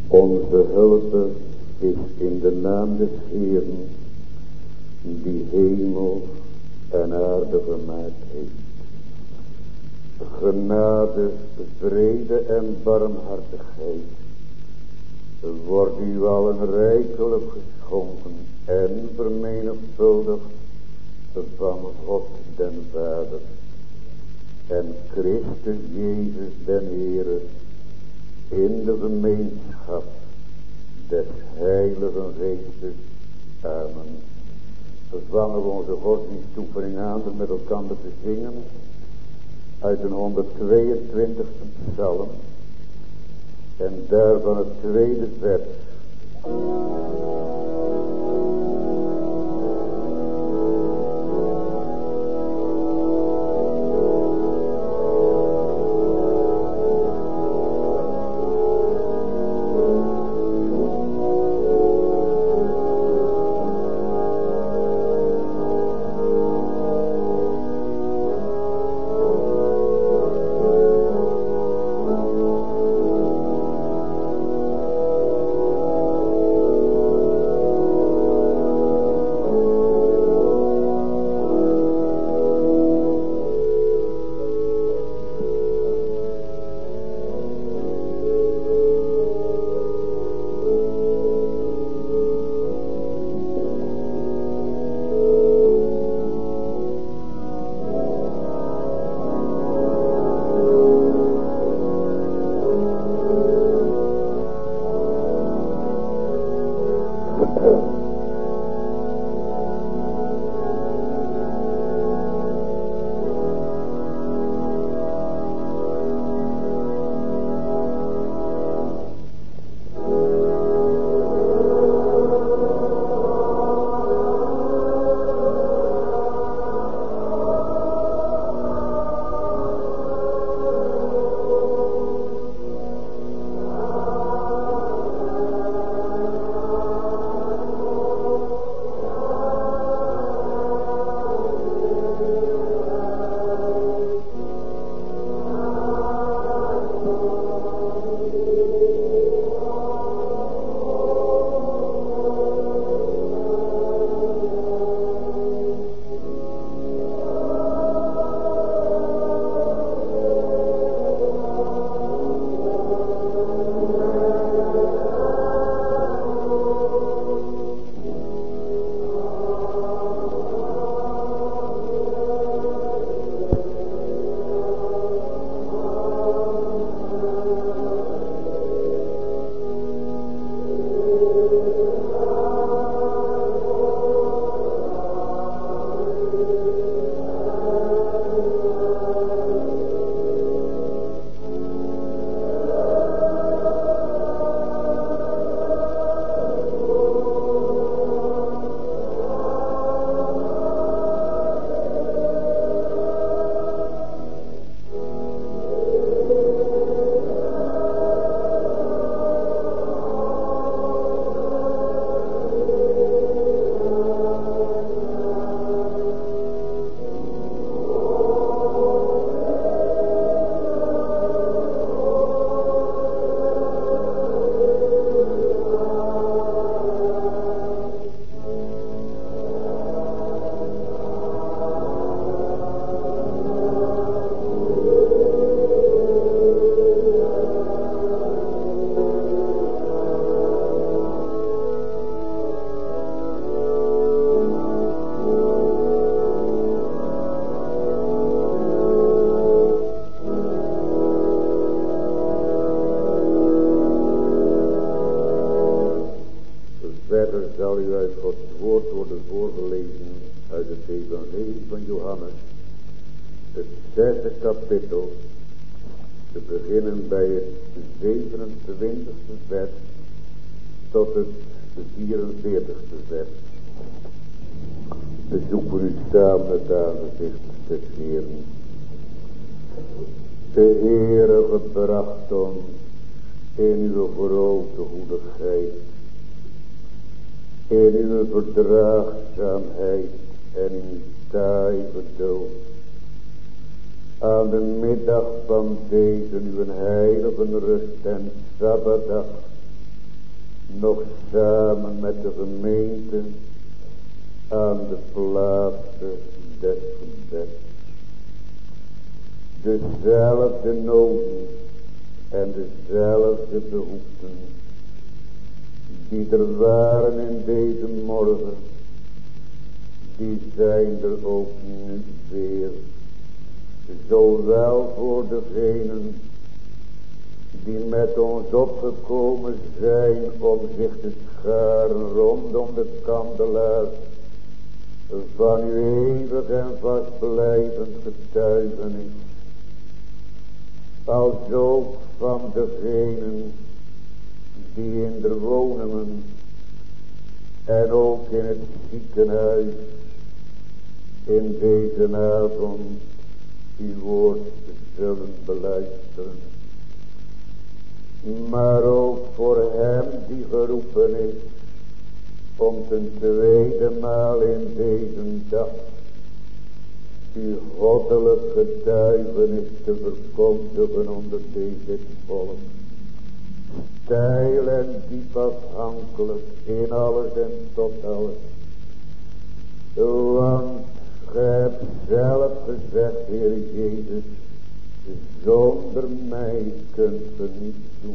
Onze hulp is in de naam des Heeren, die hemel en aarde gemaakt heeft. Genade, vrede en barmhartigheid wordt u allen rijkelijk geschonken en vermenigvuldigd van God den Vader en Christus Jezus den Heere in de gemeenschap des Heiligen Geestes. Amen. Vangen we onze godsdienstoefening aan door met elkaar te zingen uit een 122e psalm en daarvan het tweede vers. Zal u uit Gods woord worden voorgelezen uit het Evangelie van Johannes, het 6e kapittel, te beginnen bij het 27e vers tot het 44e vers. We zoeken u samen het aangezicht des Heeren. De Heere gebracht ons in uw grote goedigheid, in uw verdraagzaamheid en in uw taai geduld, aan de middag van deze uw heilige rust en sabbatdag, nog samen met de gemeente aan de plaatsen des gebeds. Dezelfde noden en dezelfde behoeften die er waren in deze morgen, die zijn er ook nu weer. Zowel voor degenen die met ons opgekomen zijn om zich te scharen rondom de kandelaar van uw eeuwig en vastblijvend getuigenis, als ook van degenen die in de woningen en ook in het ziekenhuis in deze avond uw woord zullen beluisteren. Maar ook voor hem die geroepen is om ten tweede maal in deze dag uw goddelijk getuigenis te verkondigen onder deze volk. Steil en diep afhankelijk in alles en tot alles. Want gij hebt zelf gezegd, Heer Jezus, zonder mij kunt ge niets doen.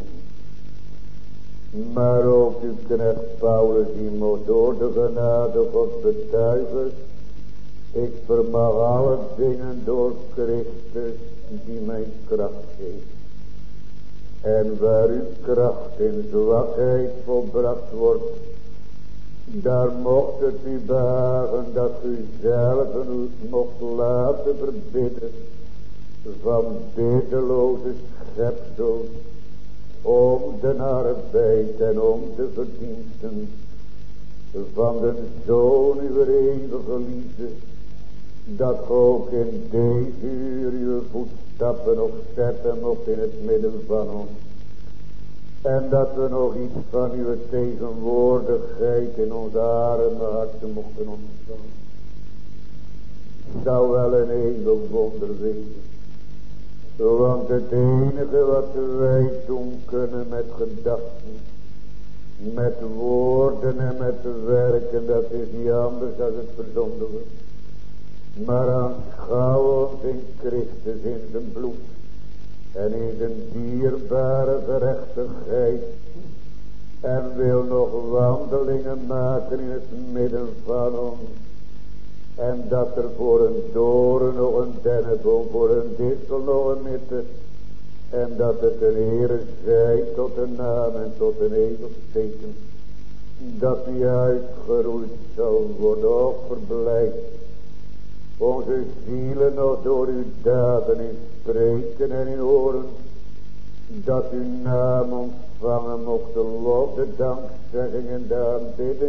Maar ook uw knecht Paulus, die moet door de genade God betuigen, ik vermag alle dingen door Christus die mij kracht geeft. En waar uw kracht in zwakheid volbracht wordt, daar mocht het u behagen dat u zelf mocht laten verbidden van biddeloze schepsels, om de arbeid en om de verdiensten van de Zoon uw eeuwige liefde, dat ook in deze uur uw voetstappen nog zetten mocht in het midden van ons. En dat we nog iets van uw tegenwoordigheid in onze arme harten mochten ontvangen. Zou wel een eeuwig wonder wezen. Want het enige wat wij doen kunnen met gedachten, met woorden en met werken, dat is niet anders dan het verzonden. Maar aanschouw ons in Christus, in zijn bloed en in zijn dierbare gerechtigheid, en wil nog wandelingen maken in het midden van ons. En dat er voor een doren nog een dennenboom, voor een distel nog een mitte. En dat het een Heere zij tot een naam en tot een eeuwig teken. Dat die uitgeroeid zal worden of verblijd. Onze zielen nog door uw daden in spreken en in horen. Dat uw naam ontvangen mocht de lof, de dankzegging en de aanbidding.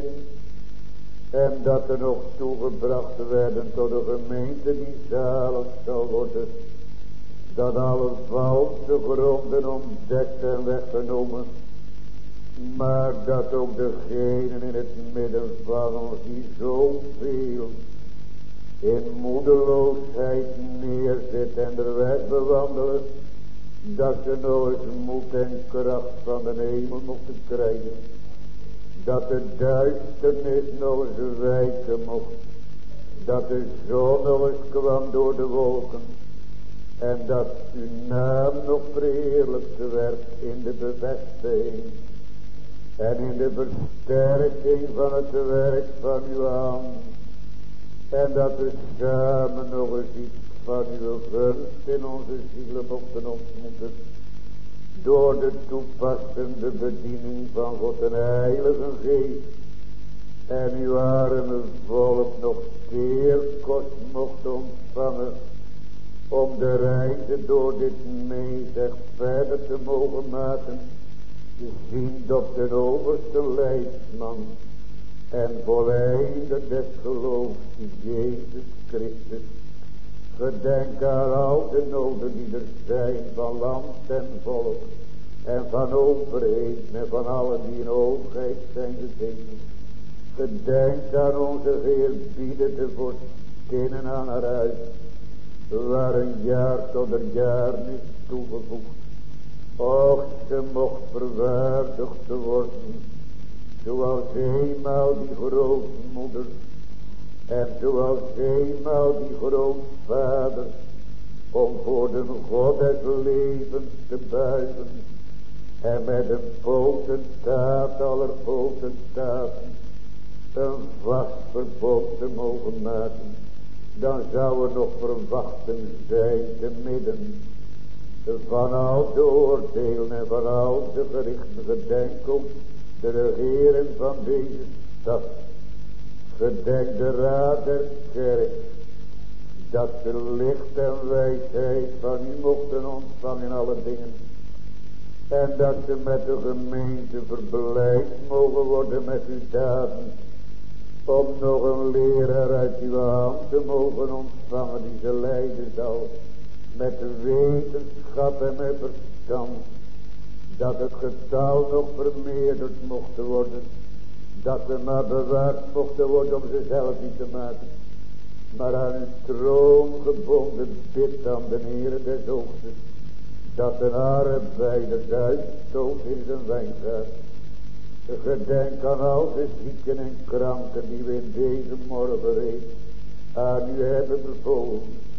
En dat er nog toegebracht werden tot de gemeente die zalig zal worden. Dat alle valse gronden ontdekt en weggenomen. Maar dat ook degenen in het midden van ons die zoveel in moedeloosheid neerzit en de weg bewandelen. Dat ze nog eens moed en kracht van de hemel mochten krijgen. Dat de duisternis nog eens wijken mocht. Dat de zon nog eens kwam door de wolken. En dat uw naam nog verheerlijkt werd in de bevestiging. En in de versterking van het werk van uw hand. En dat we samen nog eens iets van uw gunst in onze zielen mochten ontmoeten. Door de toepassende bediening van God en Heilige Geest. En uw arme volk nog teerkost mocht ontvangen. Om de reizen door dit meezeg verder te mogen maken. Zien op de overste leidsman. En volleider des geloofs, Jezus Christus. Gedenk aan al de noden die er zijn van land en volk. En van overheid en van allen die in hoogheid zijn gezeten. Gedenk aan onze geëerbiedende vorstinnen aan haar huis. Waar een jaar tot een jaar is toegevoegd. Och, ze mocht verwaardigd worden Zoals eenmaal die grootmoeder en zoals eenmaal die grootvader, om voor de God des levens te buigen en met een potentaat aller potentaten een vast verbond te mogen maken, dan zou er nog verwachting zijn te midden van al de oordelen en van al de gerichten. Gedenk ook de regering van deze stad. Gedenk de raad der kerk, dat ze licht en wijsheid van u mochten ontvangen in alle dingen. En dat ze met de gemeente verblijd mogen worden met uw daden. Om nog een leraar uit uw hand te mogen ontvangen die ze leiden zal. Met wetenschap en met verstand. Dat het getal nog vermeerderd mocht worden. Dat ze maar bewaard mochten worden om ze zelf niet te maken. Maar aan uw troon gebonden bid aan de Heere des Oogsten. Dat een arbeider uitstoot in zijn wijngaard. Gedenk aan al de zieken en kranken die we in deze morgen reeds aan u hebben bevolen.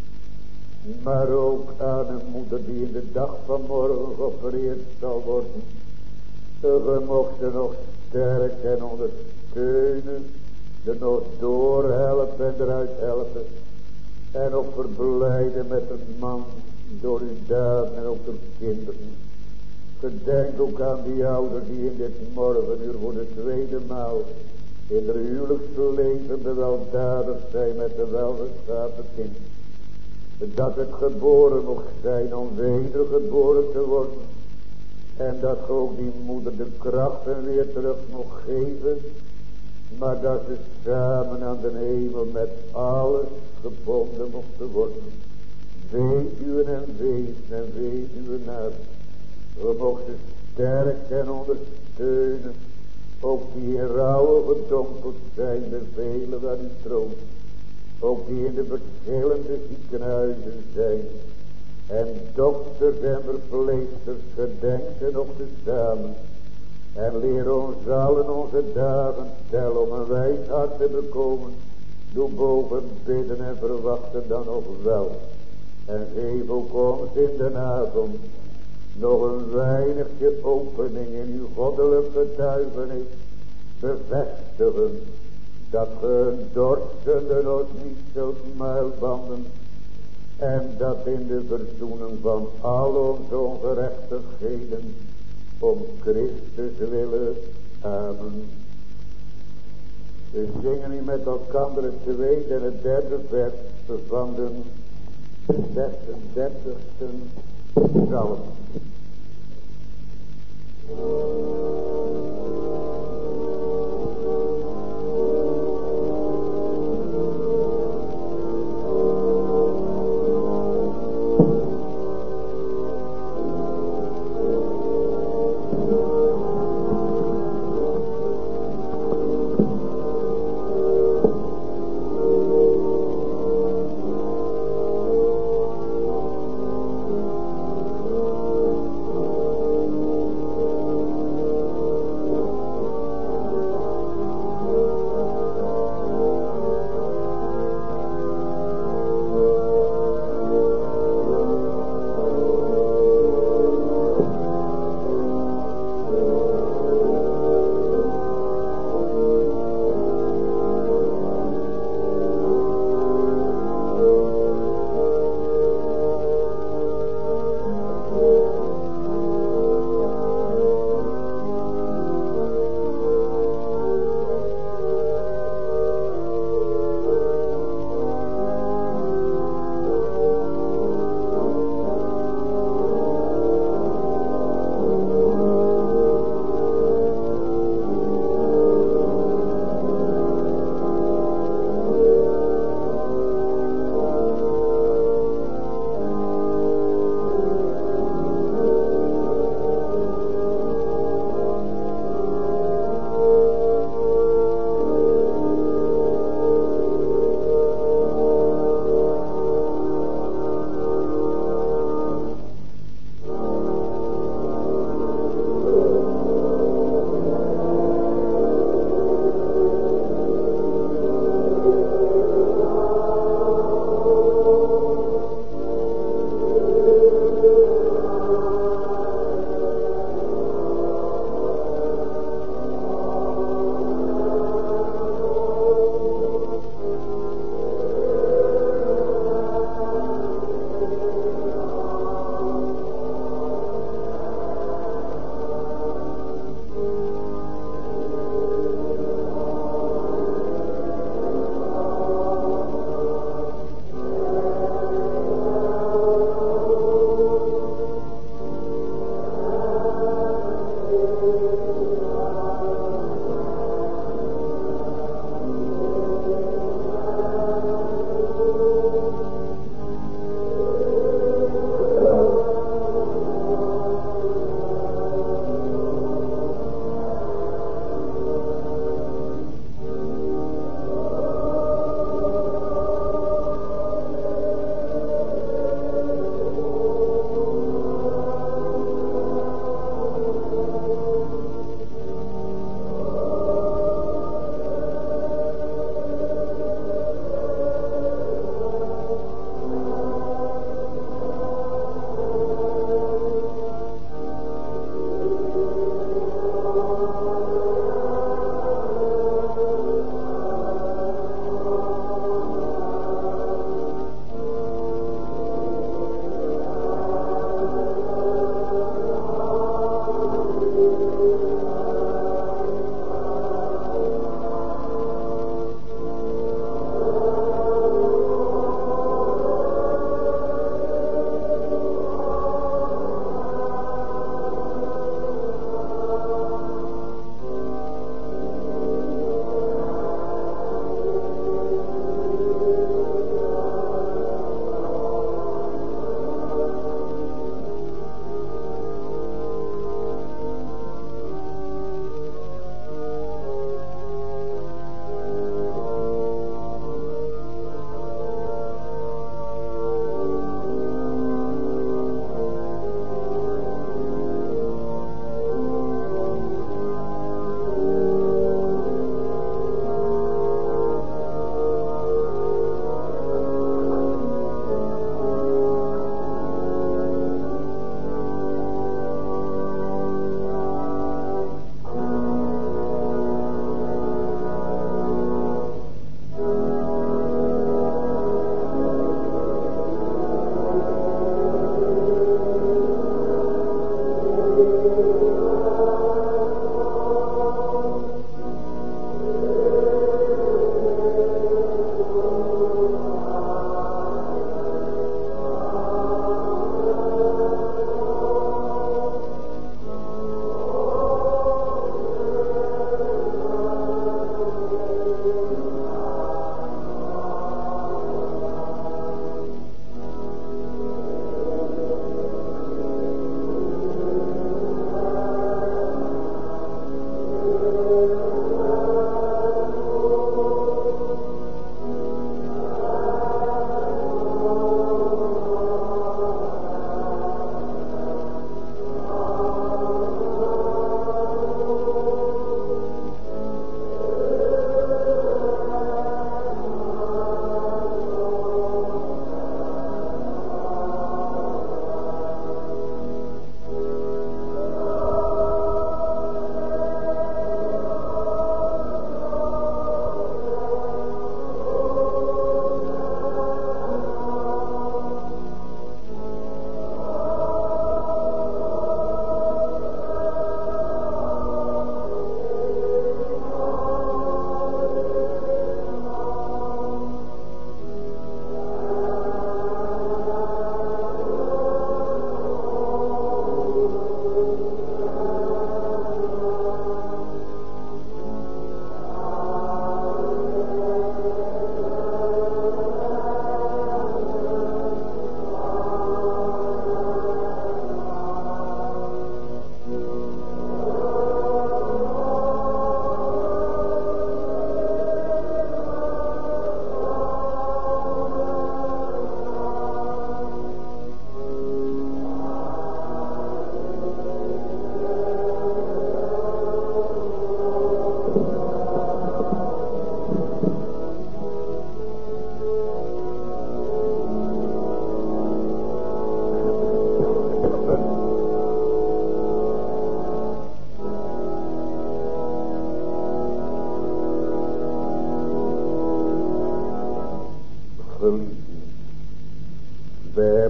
Maar ook aan een moeder die in de dag van morgen geopereerd zal worden. We mochten nog sterken en ondersteunen. Er nog doorhelpen en eruit helpen. En ook verblijden met een man door uw daden en ook door kinderen. Gedenk ook aan die ouders die in dit morgenuur voor de tweede maal in de huwelijksleven weldadig zijn met een welgeschapen kind. Dat het geboren mocht zijn om wedergeboren te worden. En dat ge ook die moeder de krachten weer terug mocht geven. Maar dat ze samen aan de hemel met alles gebonden mochten worden. Weduwen en wezen en weduwenaar. We mochten sterk en ondersteunen. Ook die in rouwen gedompeld zijn, de velen aan uw troon. Ook die in de verschillende ziekenhuizen zijn. En dokters en verpleegsters, gedenk ze nog tezamen. En leer ons allen onze dagen tellen om een wijs hart te bekomen. Doe boven bidden en verwachten dan nog wel. En geef ook ons in de avond nog een weinigje opening in uw goddelijke getuigenis. Bevestigen dat ge een dorstende nog niet zult muilbanden. En dat in de verzoening van al onze ongerechtigheden om Christus willen. Amen. We zingen nu met elkaar het tweede en het derde vers van de 36e psalm.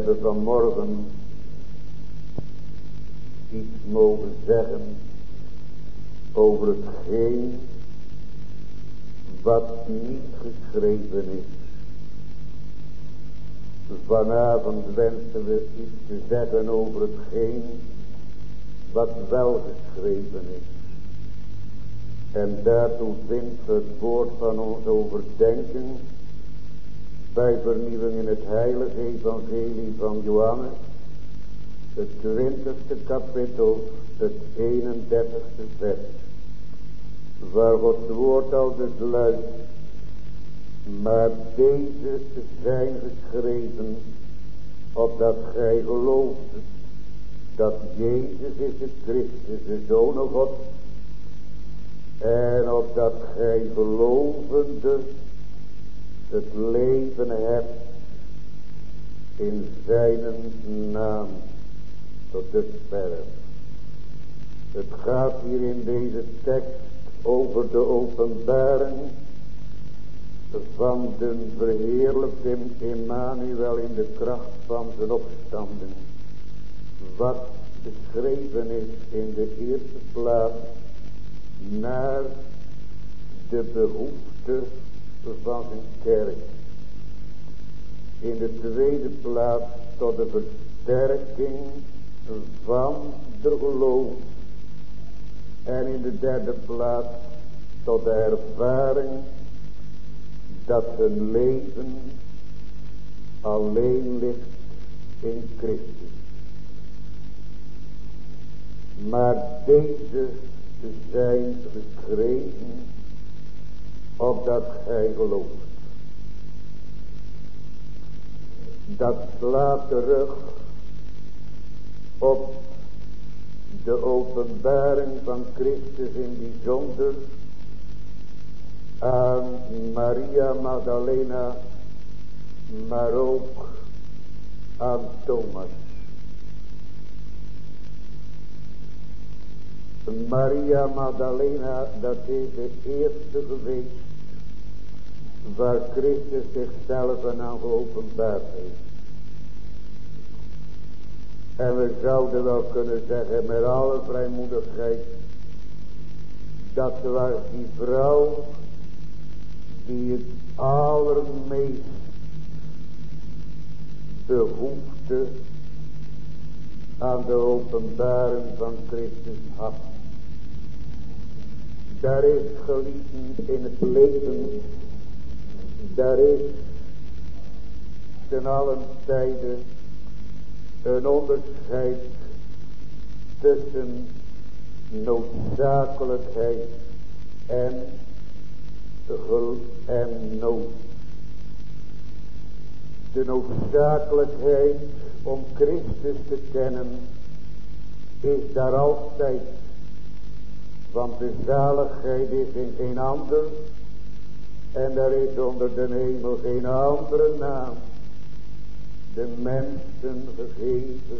hebben vanmorgen iets mogen zeggen over hetgeen wat niet geschreven is. Vanavond wensen we iets te zeggen over hetgeen wat wel geschreven is. En daartoe vindt het woord van ons overdenken bij vernieuwing in het heilige evangelie van Johannes, het 20e kapitel, het 31e vers, waar Gods woord al dus luidt: maar deze zijn geschreven, opdat gij gelooft dat Jezus is de Christus, de Zoon God, en opdat gij gelovende het leven hebt in zijn naam tot de sterf. Het gaat hier in deze tekst over de openbaring van de verheerlijkte Emmanuel in de kracht van zijn opstanding. Wat beschreven is in de eerste plaats naar de behoefte van zijn kerk. In de tweede plaats tot de versterking van de geloof. En in de derde plaats tot de ervaring dat hun leven alleen ligt in Christus. Maar deze zijn geschreven opdat gij gelooft. Dat slaat terug op de openbaring van Christus in bijzonder aan Maria Magdalena, maar ook aan Thomas. Maria Magdalena, dat is de eerste geweest waar Christus zichzelf aan geopenbaard heeft. En we zouden wel kunnen zeggen met alle vrijmoedigheid, dat was die vrouw die het allermeest behoefte aan de openbaring van Christus had. Daar is geliefd in het leven, daar is ten allen tijde een onderscheid tussen noodzakelijkheid en nood. De noodzakelijkheid om Christus te kennen is daar altijd, want de zaligheid is in geen ander en er is onder de hemel geen andere naam de mensen gegeven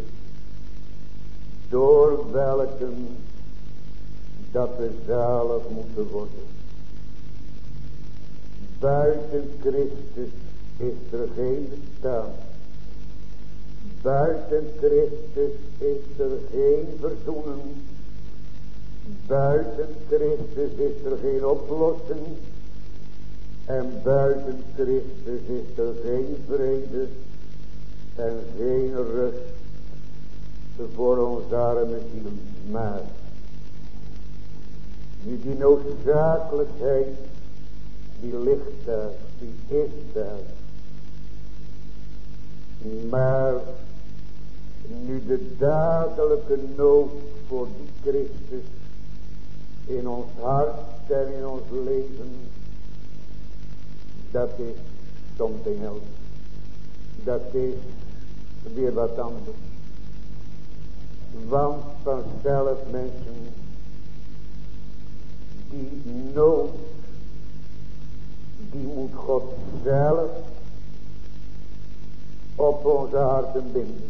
door welke dat we zalig moeten worden. Buiten Christus is er geen bestaan. Buiten Christus is er geen verzoening. Buiten Christus is er geen oplossing. En buiten Christus is er geen vrede en geen rust voor ons arme ziel. Maar nu die noodzakelijkheid, die ligt daar, die is daar. Maar nu de dadelijke nood voor die Christus in ons hart en in ons leven, dat is something else. Dat is weer wat anders. Want vanzelf mensen, die nood, die moet God zelf op onze harten binden.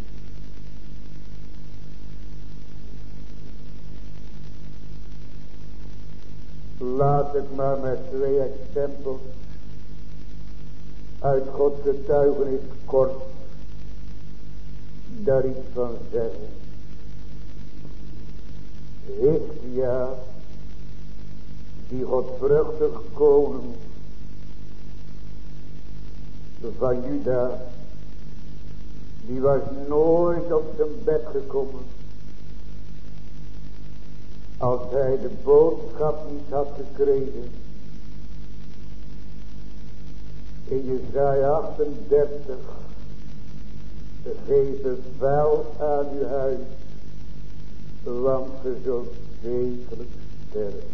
Laat ik maar met 2 exempels uit Gods getuigenis kort daar iets van zeggen. Hiskia, die godvruchtig koning van Juda, die was nooit op zijn bed gekomen als hij de boodschap niet had gekregen. In Jesaja 38, geef bevel aan uw huis, want ge zult zekerlijk sterven.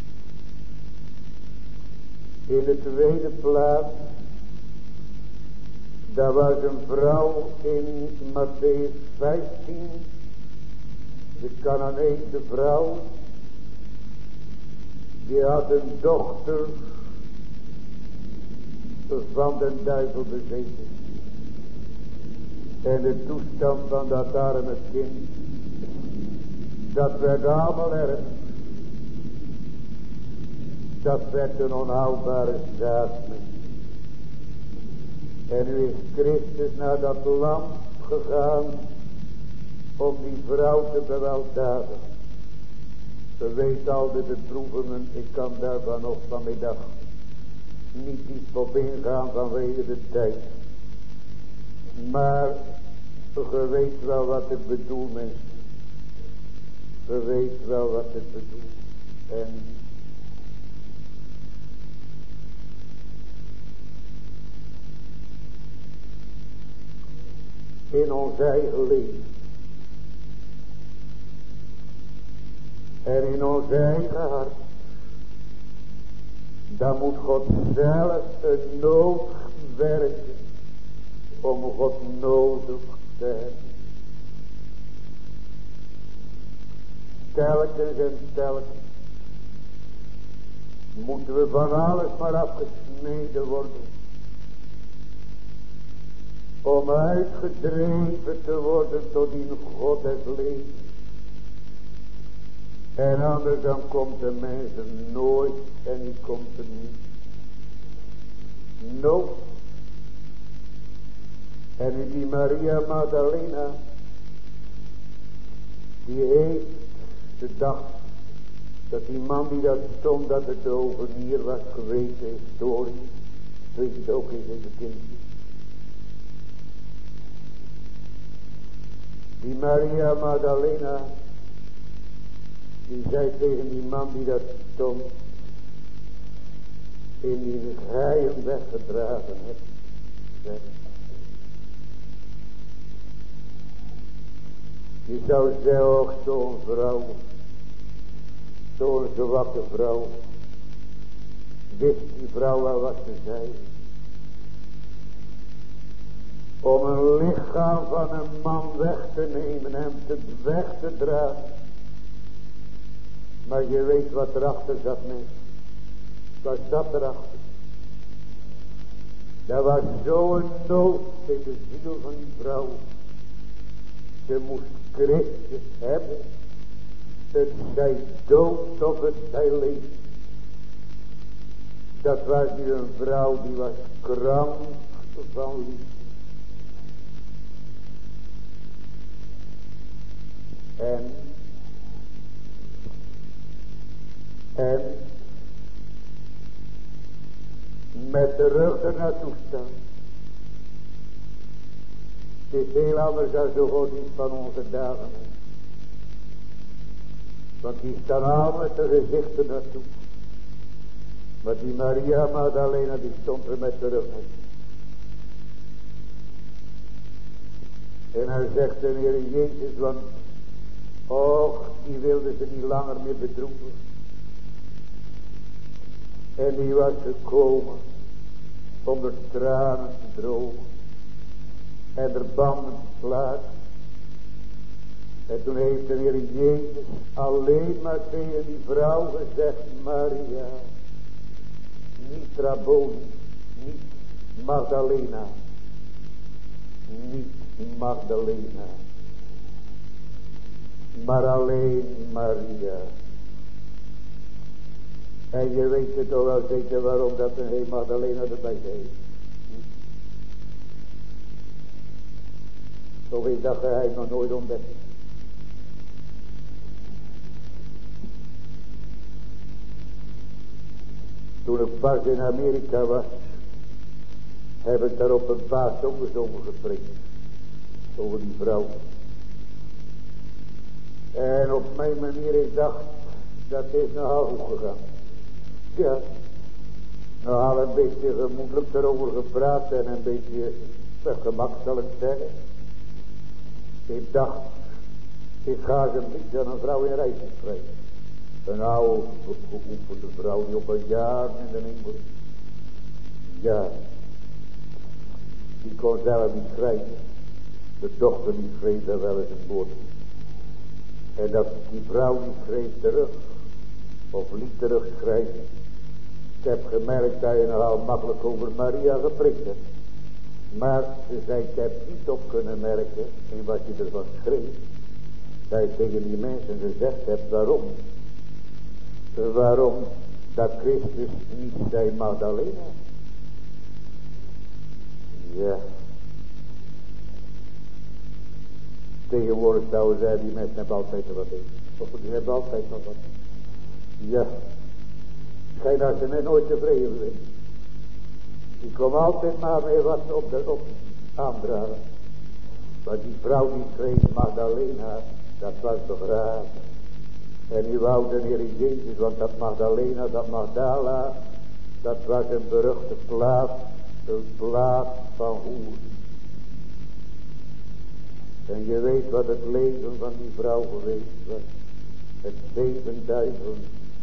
In de tweede plaats, daar was een vrouw in Mattheüs 15, de Canaanese vrouw, die had een dochter van den duivel bezeten. En de toestand van dat arme kind, dat werd allemaal erg. Dat werd een onhoudbare zaak. En nu is Christus naar dat land gegaan om die vrouw te beweldaden. Ze weet al de beproevingen, ik kan daarvan nog vanmiddag niet diep op ingaan vanwege de tijd. Maar je weet wel wat ik bedoel, mensen. Je weet wel wat ik bedoel. En in ons eigen leven en in ons eigen hart, dan moet God zelf een nood werken om God nodig te hebben. Telkens en telkens moeten we van alles maar afgesneden worden om uitgedreven te worden tot in God het leven. En anders dan komt de mens er nooit en die komt er niet. Nooit. En in die Maria Magdalena, die heeft gedacht dat die man die dat stond, dat het overnier was geweest, de historie. Weet je het ook in deze kindje. Die Maria Magdalena, die zei tegen die man die dat stond, in die gij hem weggedragen hebt. Je zou zeggen, och, zo'n vrouw, zo'n zwakke vrouw, wist die vrouw wel wat ze zei. Om een lichaam van een man weg te nemen, hem weg te dragen. Maar je weet wat erachter zat, mensen. Wat zat erachter? Er was zo'n nood in de ziel van die vrouw. Ze moest Christus hebben. Het zij dood of het zij leeft. Dat was nu een vrouw die was krank van liefde. En met de rug er naartoe staan. Het is heel anders als de godsdienst van onze dagen. Want die staan al met de gezichten naartoe. Maar die Maria Magdalena, die stond er met de rug naartoe. En hij zegt de Heer Jezus, want och, die wilde ze niet langer meer bedroeven. En die was gekomen om de tranen te drogen en de banden te slaken. En toen heeft de Heer Jezus alleen maar tegen die vrouw gezegd, Maria, niet Rabboni, niet Magdalena, niet Magdalena, maar alleen Maria. En je weet het toch wel zeker waarom dat een Magdalena erbij zei. Zo is dat geheim nog nooit ontdekt. Toen ik pas in Amerika was, heb ik daar op een baas ook eens over gepreekt. Over die vrouw. En op mijn manier, ik dacht, dat is nogal goed gegaan. Ja, nogal een beetje gemoedelijk erover gepraat en een beetje met gemak zal ik zeggen. Ik dacht, ik ga ze niet aan een vrouw in Rijswijk krijgen. Een oude, geoefende vrouw die op een jaar in de hemel is. Ja, die kon zelf niet schrijven. De dochter die schreef daar wel eens een woord. En dat die vrouw die schreef terug. Of liet terugschrijven. Ik heb gemerkt dat je nogal makkelijk over Maria geprikt hebt. Maar ze zei, ik heb niet op kunnen merken in wat je ervan schreef. Dat je tegen die mensen gezegd hebt waarom. Waarom dat Christus niet zei Magdalena. Ja. Tegenwoordig zouden zij, die mensen hebben altijd wat in. Of die hebben altijd nog wat. Ja. Schijn dat ze net nooit tevreden zijn. Die komen altijd maar weer wat op aandragen. Maar die vrouw die schreef Magdalena, dat was begraven. En u wou de Heer Jezus, want dat Magdalena, dat Magdala, dat was een beruchte plaats, een plaats van hoer. En je weet wat het leven van die vrouw geweest was. Het 7 duivelen,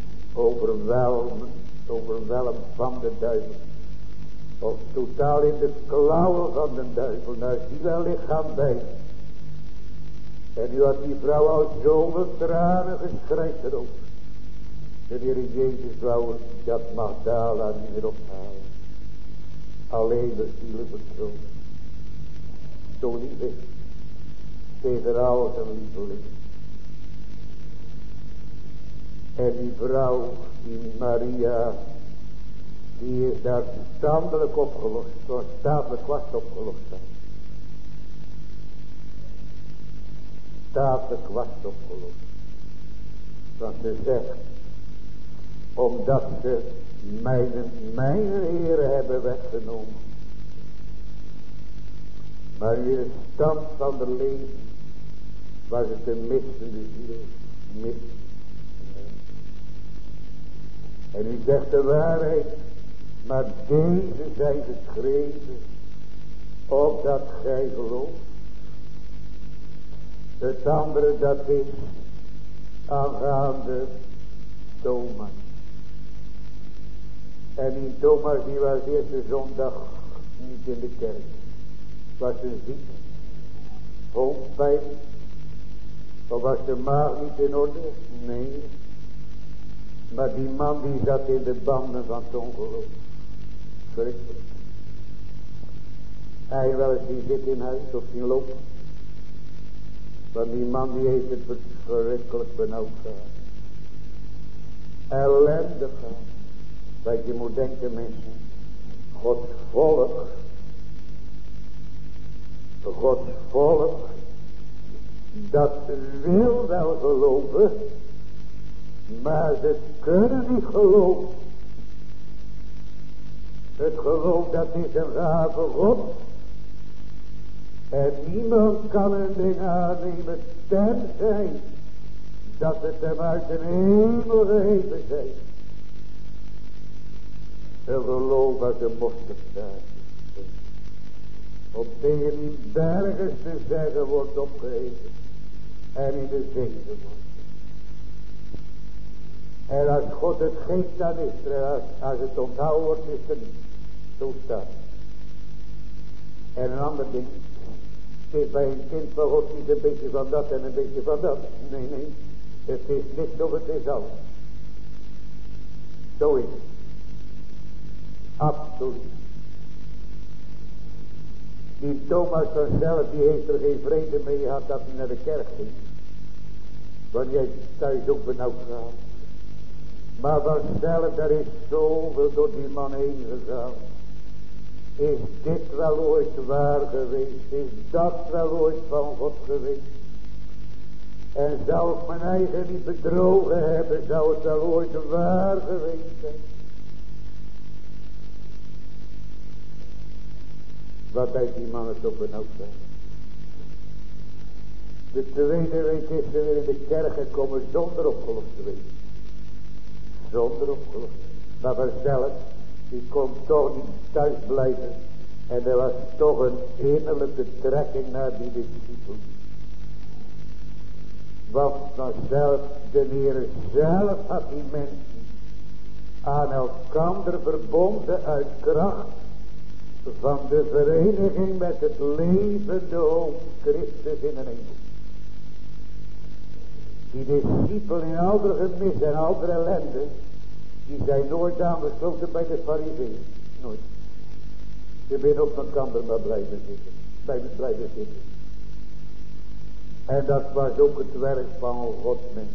overweldigd van de duivel. Of totaal in de klauwen van de duivel, naar die wel lichaam bij. En nu had die vrouw al zoveel tranen geschreid erop. De Heer Jezus wou dat Magdala niet meer ophalen. Alleen de zielen vertroon. Zo lief is. Tegen al zijn lieveling. En die vrouw, die Maria, die is daar standelijk opgelost. Zoals statelijk was opgelost. Statelijk was opgelost. Want ze zegt, omdat ze mijn heren hebben weggenomen. Maar in de stand van de leven was het een missende ziel. En u zegt de waarheid, maar deze zijn geschreven, opdat gij gelooft. Het andere dat is aangaande Thomas. En die Thomas die was eerste zondag niet in de kerk. Was een ziek, hoofdpijn. Of was de maag niet in orde? Nee. Maar die man die zat in de banden van het ongeloof. Schrikkelijk. Hij wel eens die zit in huis of die loopt. Want die man die heeft het verschrikkelijk benauwd gehad. Ellendig gehad. Dat je moet denken mensen. Gods volk. Dat wil wel geloven. Maar ze kunnen niet geloven. Het geloof dat is een gave God. En niemand kan een ding aannemen tenzij dat het hem uit de hemel gegeven zijn. Een geloof als een mosterdzaad. Op tegen die bergen te zeggen wordt opgeheven. En in de zee wordt. En als God het geeft aan Israël, als het onthouden wordt, is het niet. Zo staat. En een ander ding. Het is bij een kind van God niet een beetje van dat en een beetje van dat. Nee. Het is niks of het is alles. Zo is het. Absoluut. Die Thomas vanzelf, die heeft er geen vrede mee gehad dat hij naar de kerk ging. Want jij thuis ook benauwd gehad. Maar vanzelf, daar is zoveel door die man heen gegaan. Is dit wel ooit waar geweest? Is dat wel ooit van God geweest? En zou ik mijn eigen niet bedrogen hebben, zou het wel ooit waar geweest zijn? Wat heeft die mannen toch benauwd zijn? De tweede week is ze weer in de kerk gekomen zonder opgelost te weten. Zonder opgelost. Maar vanzelf, die kon toch niet thuis blijven. En er was toch een innerlijke trekking naar die discipelen. Want vanzelf, de Heer zelf had die mensen aan elkander verbonden uit kracht van de vereniging met het levende hoofd Christus in een hemel. Die discipelen in al de gemis en al de ellende, die zijn nooit aangesloten bij de Farizeeën. Nooit. Je bent op elkaar maar blijven zitten. En dat was ook het werk van God, mensen.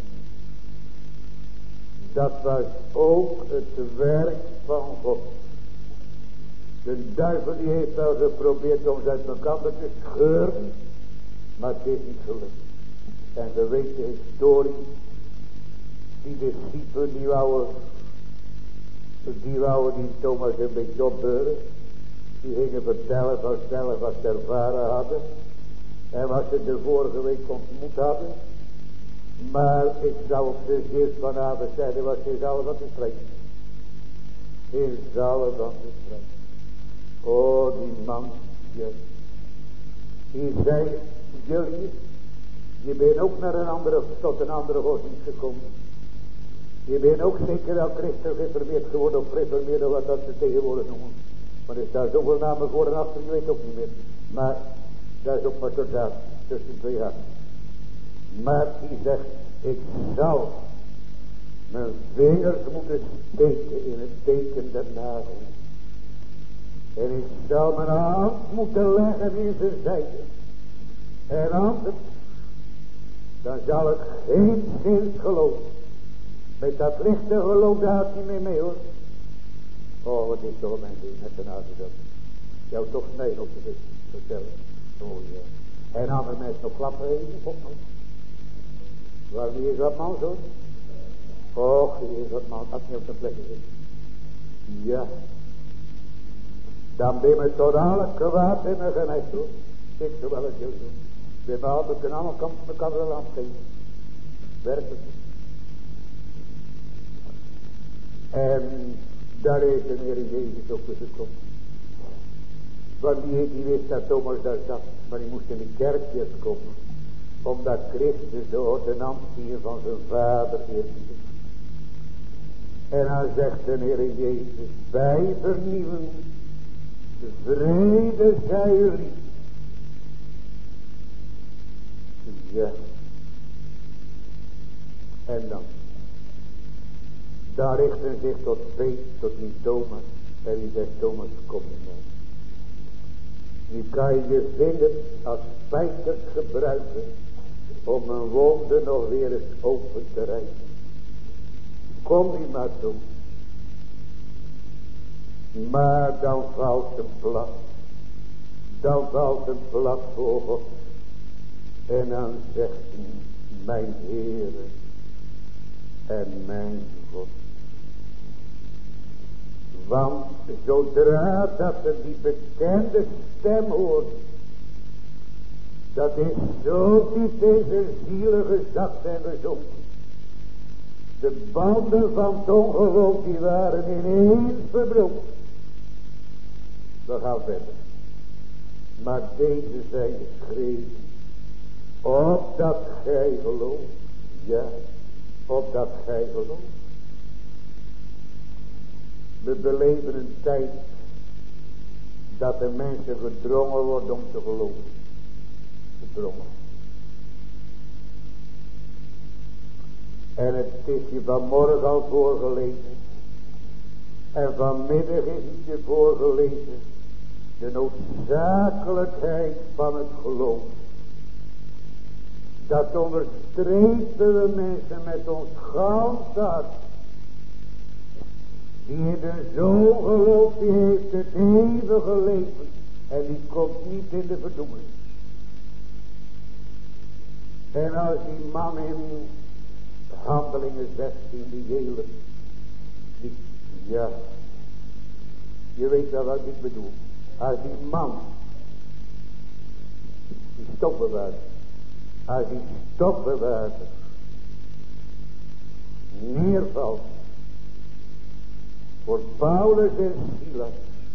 Dat was ook het werk van God. De duivel die heeft wel geprobeerd om ze uit elkaar te scheuren, maar het is niet gelukt. En ze weet de historie, die discipelen die wouden die Thomas een beetje opbeuren. Die gingen vertellen vanzelf wat ze ervaren hadden. En wat ze de vorige week ontmoet hadden. Maar ik zou op de zeer vanavond zeggen, wat is alles wat te spreken. Is alles wat te spreken. Oh, die man, die zei, jullie, je bent ook tot een andere godsdienst gekomen. Je bent ook zeker wel christen gereformeerd geworden, of gereformeerd, of wat dat ze tegenwoordig noemen. Maar er staan zoveel namen voor en achter, je weet ook niet meer. Maar dat is ook maar tot daar, tussen twee harten. Maar die zegt, ik zal mijn vingers moeten steken in het teken der nagel. En ik zal mijn hand moeten leggen in zijn zijde. En anders, dan zal ik geen zins geloven. Met dat lichte geloof, daar had niet meer mee hoor. Oh, wat is toch mijn ding, met de naast jou toch snijden op de vertellen. Oh ja. En andere mensen nog klappen even. Waar wie is dat man zo? Och, wie is dat man, had niet op zijn plek gezeten. Ja. Dan ben je tot alle kwaad in mijn geneigd hoor. Ik zou wel het jullie doen. We kunnen allemaal elkaar wel aangeven. Werkelijk. En daar heeft de Heer Jezus ook weer gekomen. Want die wist dat Thomas daar zat. Maar die moest in de kerk eerst komen. Omdat Christus de ordonnans hier van zijn vader eerbiedde. En dan zegt de Heer Jezus. Bij vernieuwing. Vrede zij jullie. Ja. En dan. Daar richten zich tot die Thomas. En die zegt Thomas, kom niet mee. Nu kan je je vingers als spijkers gebruiken. Om een wonde nog weer eens open te rijden. Kom niet maar toe. Maar dan valt het plat. Dan valt het plat voor God. En dan zegt hij, mijn Heere en mijn God. Want zodra dat er die bekende stem hoort, dat is zo diep in zijn zielen gezakt en gezonken. De banden van het ongeloof die waren ineens verbroken. We gaan verder. Maar deze zijn geschreven. Opdat gij gelooft. Ja, opdat gij gelooft. We beleven een tijd dat de mensen gedrongen worden om te geloven. Gedrongen. En het is je vanmorgen al voorgelezen. En vanmiddag is het je voorgelezen. De noodzakelijkheid van het geloof. Dat onderstrepen we mensen met ons ganse hart. Die in de Zoon gelooft, die heeft het eeuwige leven. En die komt niet in de verdoemenis. En als die man in Handelingen 16, die hele, ja, je weet wel wat ik bedoel. Als die man, die stokbewaarder, als die stokbewaarder neervalt voor Paulus en Silas,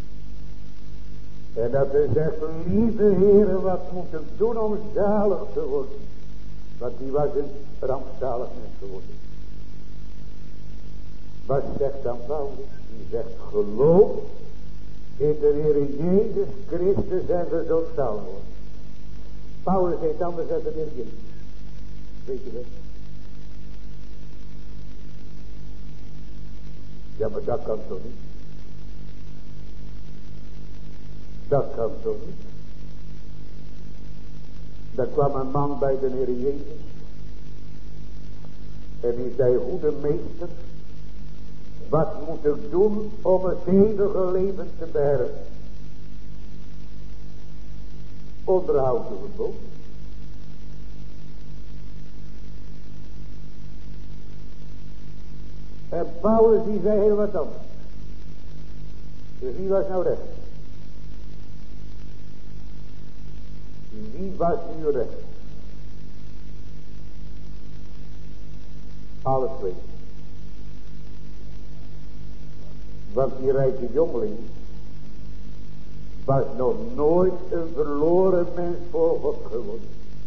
en dat hij zegt, lieve heren, wat moet ik doen om zalig te worden? Want die was een rampzalig mens geworden. Wat zegt dan Paulus? Die zegt, geloof in de Heer Jezus Christus en ge zult zalig worden. Paulus heet anders dan de Heer Jezus. Weet je dat? Ja, maar dat kan toch niet? Dat kan toch niet? Daar kwam een man bij de Heer Jezus. En die zei, goede meester, wat moet ik doen om het eeuwige leven te beërven? Onderhoud de verbod. En Paulus die zei heel wat anders. Dus wie was nou recht? Wie was nu recht? Alle twee. Want die rijke jongeling was nog nooit een verloren mens voor God geworden.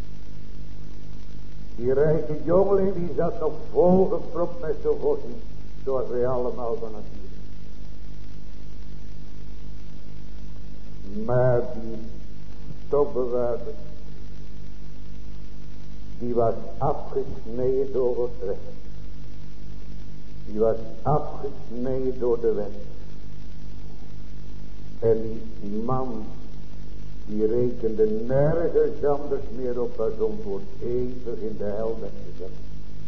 Die rijke jongeling die zat nog volgepropt met zijn godsdienst, zoals wij allemaal van nature. Maar die stokbewaarder, die was afgesneden door het recht. Die was afgesneden door de wet. En die man, die rekende nergens anders meer op als om voor eeuwig in de hel weg te zijn.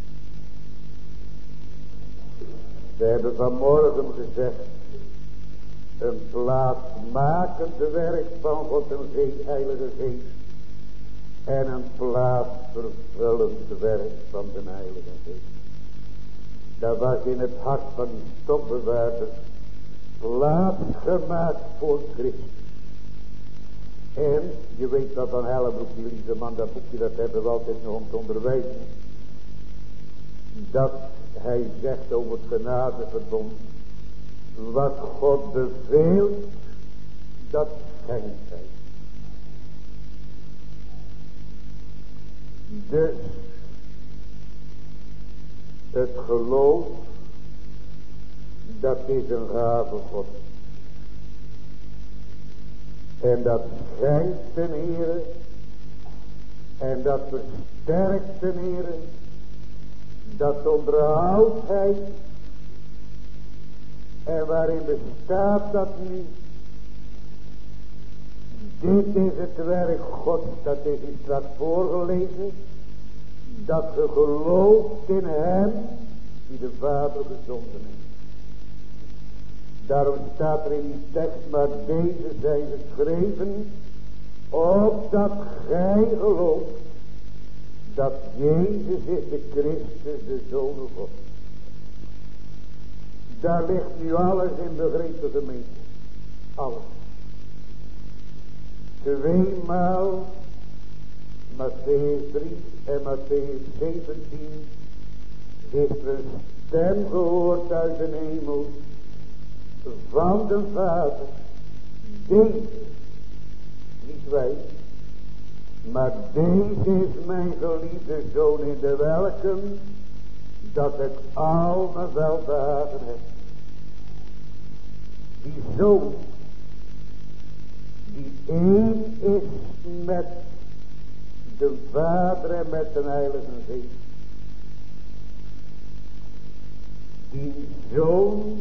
We hebben vanmorgen gezegd, een plaatsmakende werk van God en Heilige Geest. En een plaatsvervullend werk van de Heilige Geest. Dat was in het hart van die stokbewaarder plaats gemaakt voor Christus. En je weet dat van Hellenbroek, die lieve man, dat boekje, dat hebben we altijd nog om te onderwijzen. Dat hij zegt over het genadeverbond, wat God beveelt, dat schenkt hij. Dus het geloof, dat is een gave God. En dat schenkt ten Heere. En dat versterkt ten Heere. Dat onderhoudt hij. En waarin bestaat dat nu? Dit is het werk Gods, dat is u straks voorgelezen. Dat ge gelooft in hem die de Vader gezonden heeft. Daarom staat er in die tekst, maar deze zijn geschreven, opdat gij gelooft dat Jezus is de Christus, de Zoon van God. Daar ligt nu alles in begrepen gemeente. Alles. Tweemaal Mattheüs 3 en Mattheüs 17 is er een stem gehoord uit de hemel van de Vader. Deze, niet wij, maar deze is mijn geliefde Zoon, in de welken dat ik al mijn welbehagen heb. Die Zoon, die één is met de Vader en met de Heilige Geest. Die Zoon,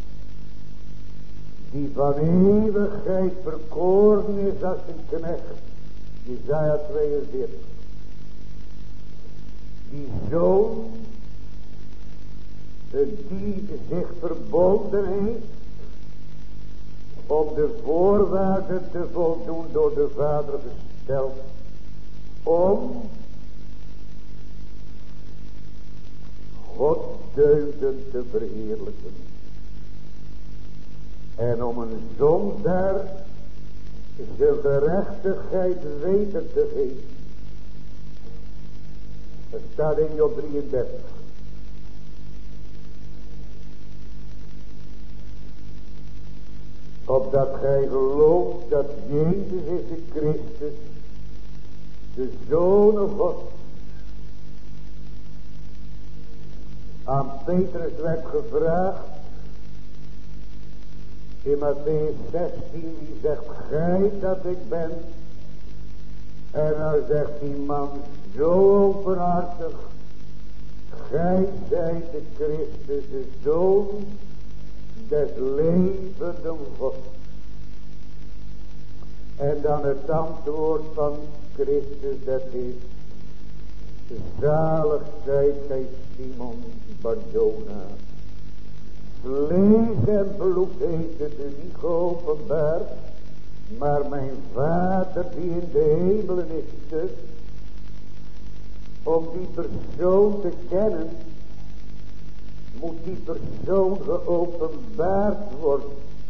die van eeuwigheid verkoren is als een knecht. Jesaja 42. Die Zoon, die zich verbonden heeft om de voorwaarden te voldoen door de Vader gesteld, om God deugden te verheerlijken en om een zondaar zijn gerechtigheid weten te geven. Het staat in Job 33. Opdat gij gelooft dat Jezus is de Christus, de Zoon God. Aan Petrus werd gevraagd in Mattheüs 16, wie zegt gij dat ik ben? En dan zegt die man zo openhartig, gij zijt de Christus, de Zoon des levenden God. En dan het antwoord van Christus, dat is: zalig zijt gij Simon Barjona. Vlees en bloed heeft het u niet geopenbaard, maar mijn Vader die in de hemelen is dus. Om die persoon te kennen, moet die persoon geopenbaard worden.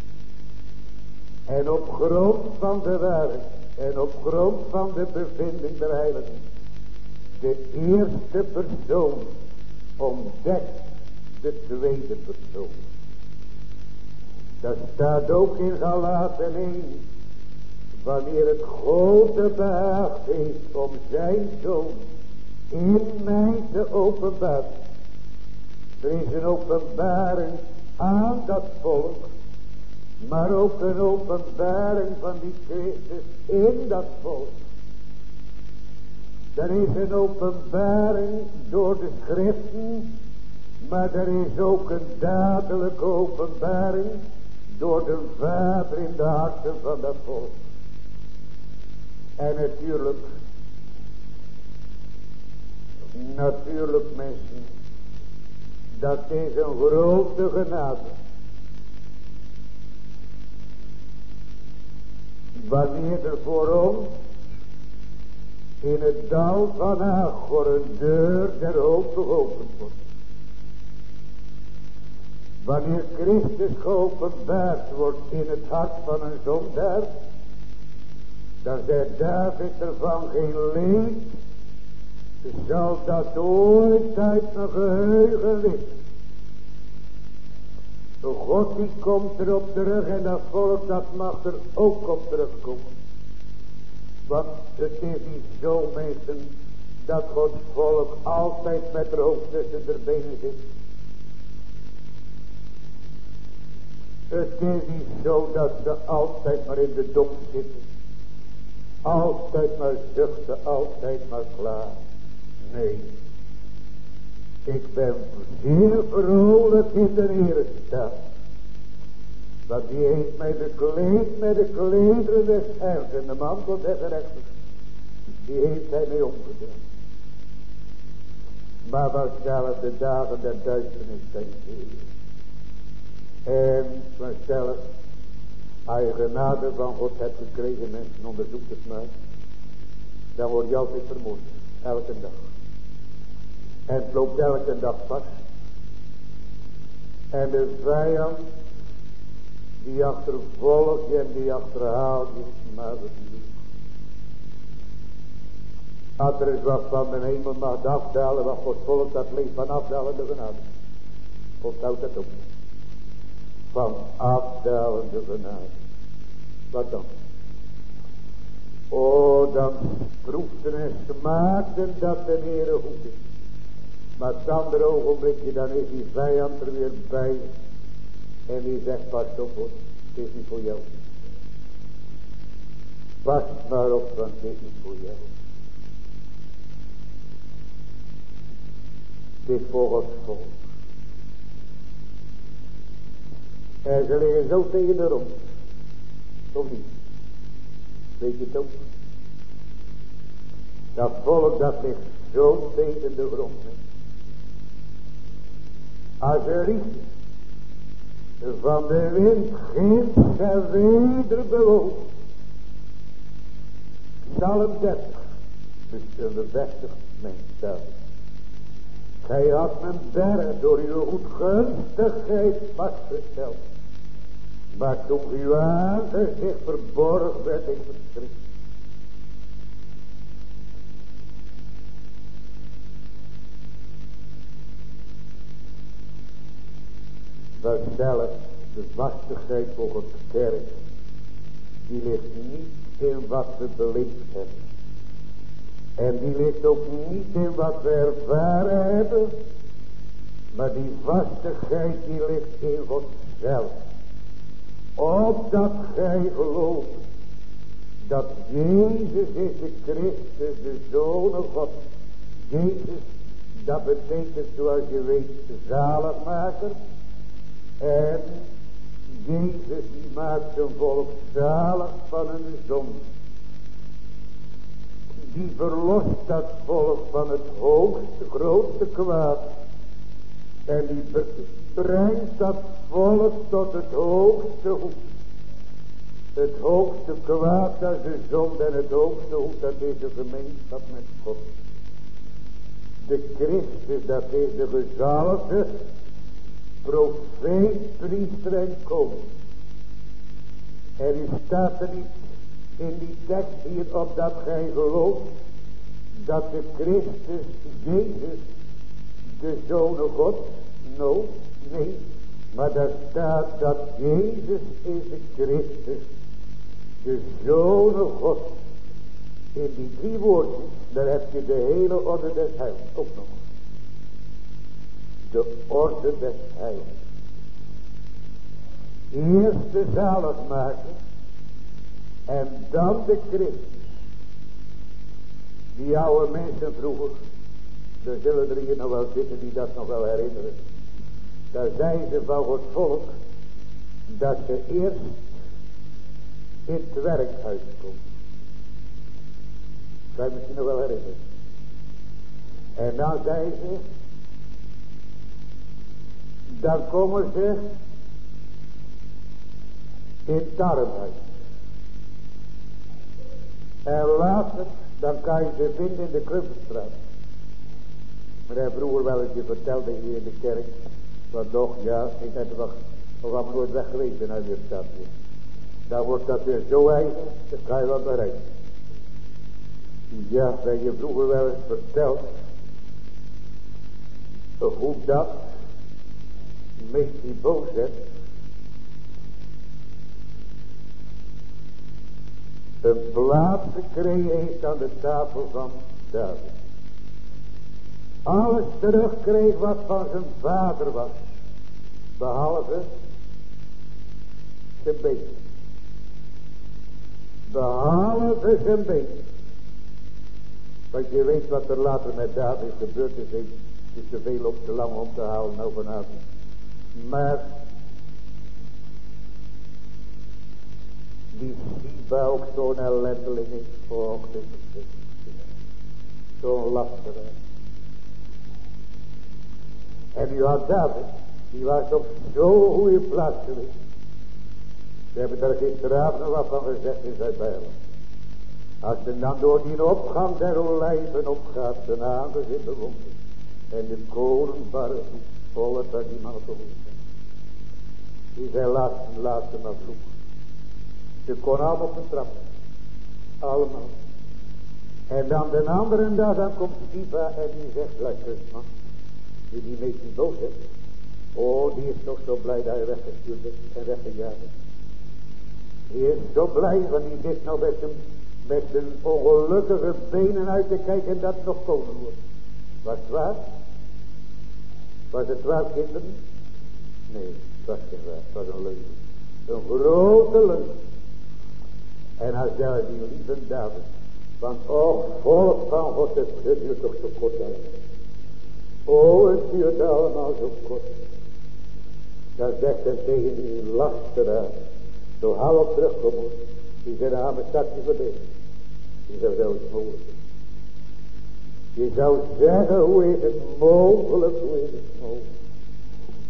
En op grond van de waarheid en op grond van de bevinding der heiligen, de eerste persoon ontdekt de tweede persoon. Dat staat ook in Galaten 1. Wanneer het God de behaagd heeft om zijn Zoon in mij te openbaren. Er is een openbaring aan dat volk, maar ook een openbaring van die Christus in dat volk. Er is een openbaring door de schriften, maar er is ook een dadelijke openbaring door de Vader in de harten van dat volk. En natuurlijk mensen, dat is een grote genade. Wanneer er voor ons in het dal van Achor een deur der hoop geopend wordt. Wanneer Christus geopenbaard wordt in het hart van een zondaar, dan zei David ervan: geen leed zal dat ooit uit mijn geheugen wissen. God die komt erop terug en dat volk dat mag er ook op terugkomen. Want het is niet zo, mensen, dat Gods volk altijd met haar hoofd tussen de benen zit. Het is niet zo dat ze altijd maar in de dop zitten. Altijd maar zuchten, altijd maar klaar. Nee. Ik ben zeer vrolijk in de Heere staat. Want die heeft mij bekleed met de klederen des heils en de mantel des gerechtigheden. Die heeft hij mij omgedaan. Maar vanzelf de dagen der duisternis zijn zeer. En vanzelf, als je genade van God hebt gekregen, mensen, onderzoek het maar. Dan word je altijd vermoord. Elke dag. En het loopt elke dag vast. En de vijand, die achtervolgt je en die achterhaalt je, maar dat niet. Als er eens wat van de hemel mag afdalen, wat Gods volk dat leeft van afdalende genade. Onthoud dat ook. Van afdalende genade. Wat dan? Oh, dan proefden en smaakten dat de Heere goed is. Maar het andere ogenblikje, dan is die vijand er weer bij. En die zegt: pas op, hoor, het is niet voor jou. Pas maar op, want het is niet voor jou. Het is voor Gods volk. En ze liggen zo tegen de rond. Of niet? Weet je het ook? Dat volk dat ligt zo tegen de grond. Als er iets van de wind geeft en weder belooft, Psalm 30, dus een bevestigd mens zelf. Gij had mijn berg door uw goedgunstigheid vastgesteld, maar toen uw aangezicht verborgen werd ik verschrikt. Maar zelfs de vastigheid voor Gods kerk, die ligt niet in wat we beleefd hebben. En die ligt ook niet in wat we ervaren hebben. Maar die vastigheid die ligt in God zelf. Opdat gij gelooft dat Jezus is de Christus, de Zoon God. Jezus, dat betekent zoals je weet zaligmaker. En Jezus die maakt zijn volk zalig van hun zonde. Die verlost dat volk van het hoogste, grootste kwaad. En die brengt dat volk tot het hoogste goed. Het hoogste kwaad, dat is de zonde, en het hoogste goed, dat is de gemeenschap met God. De Christus, dat is de gezalfde profeet, priester en koning. En u staat er niet in die tekst hier op dat gij gelooft dat de Christus Jezus de Zoon God, nee, maar daar staat dat Jezus is de Christus, de Zoon God. In die 3 woorden, daar heb je de hele orde des heils ook nog. De orde des heils. Eerst de zaligmaker en dan de Christus. Die oude mensen vroeger, er zullen er hier nog wel zitten die dat nog wel herinneren. Daar zeiden ze van het volk dat ze eerst in het werkhuis komen. Kan je misschien nog wel herinneren. En dan zeiden ze, dan komen ze in het armhuis. En later, dan kan je ze vinden in de Kruppenstraat. Maar hij vroeger wel eens je vertelde hier in de kerk. Want toch, ja, ik heb nog wat nooit weg geweest uit de stad. Dan wordt dat weer zo eigen, dan kan je wat bereiken. Ja, dat je vroeger wel eens verteld. Hoe dat Mephibosheth een plaats gekregen heeft aan de tafel van David. Alles terugkreeg wat van zijn vader was. Behalve zijn beest. Behalve zijn beest. Want je weet wat er later met David gebeurd is. Het is te veel op te lang om te halen nou vanavond. Maar die Siba ook zo'n ellendeling is. Oh, zo'n lasteraar. En u had David, die was op zo'n goede plaats geweest. Ze hebben daar gisteravond nog wat van gezegd in zijn Bijbel. Als men dan door die opgang der olijven opgaat, zijn aangezicht bewondert. En de kolenbare volle van die man op de hoek. Die zei laatste maar vloek. Ze kon allemaal op de trap. Allemaal. En dan de andere dag, dan komt Siba en die zegt, luister man. Die Mephibosheth. Oh, die is toch zo blij dat hij weggestuurd is en weggejaagd is. Die is zo blij, want die zit nou met zijn ongelukkige benen uit te kijken en dat nog koning wordt. Was het waar? Was het waar, kinderen? Nee, het was geen waar. Het was een leugen. Een grote leugen. En hij zei die lieve David. Want oh, volk van God, het duurt toch zo kort allemaal. Oh, het duurt allemaal zo kort. Dan zegt hij tegen die lasteraar. Zo hou op terugkomen. Die zei, nou, mijn stadje verdelen. Die zou zo iets mogelijk. Je zou zeggen, hoe is het mogelijk, hoe is het mogelijk.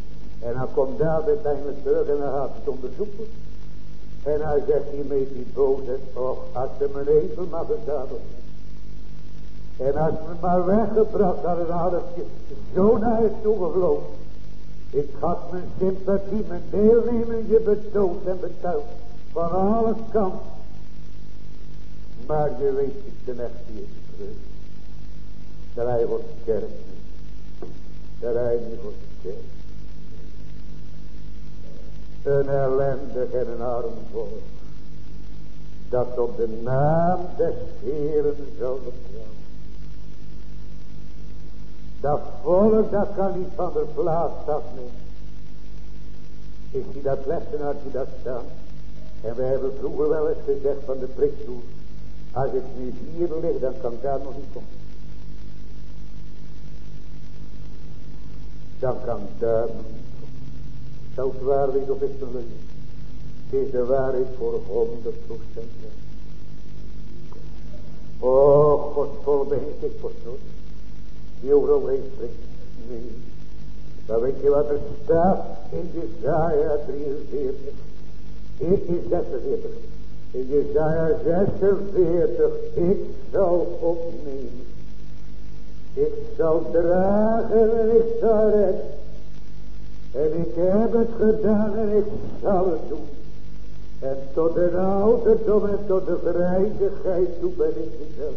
En dan komt David uiteindelijk terug en dan gaat het onderzoeken. En hij zegt hiermee die boosheid, och, als ze mijn ezel maar verzadeld. En als ze me maar weggebracht hadden, dan had ik zo naar je toe gevlogen. Ik had mijn sympathie, mijn deelneming je betoond en betuigd. Van alle kanten. Maar je weet niet de echt die is terug. Dat hij wordt kerk niet. Dat hij niet wordt kerk. Een ellendig en een arm volk. Dat op de naam des Heeren zal vertrouwen. Dat volk dat kan niet van de plaats afnemen. Ik zie dat lessenaartje dat staan. En we hebben vroeger wel eens gezegd van de preekstoel. Als ik nu hier lig, dan kan ik daar nog niet komen. Dan kan ik daar nog niet komen. Zou het waar wezen of is het een leugen? Het is de waarheid voor 100%. Oh, God, vol ben ik voor nooit. Die overheen springt. Nee. Dan weet je wat er staat in Jesaja 43. In 46. In Jesaja 46. Ik zal opnemen. Ik zal dragen en ik zal redden. En ik heb het gedaan en ik zal het doen. En tot de ouderdom en tot de grijzigheid toe ben ik gezellig.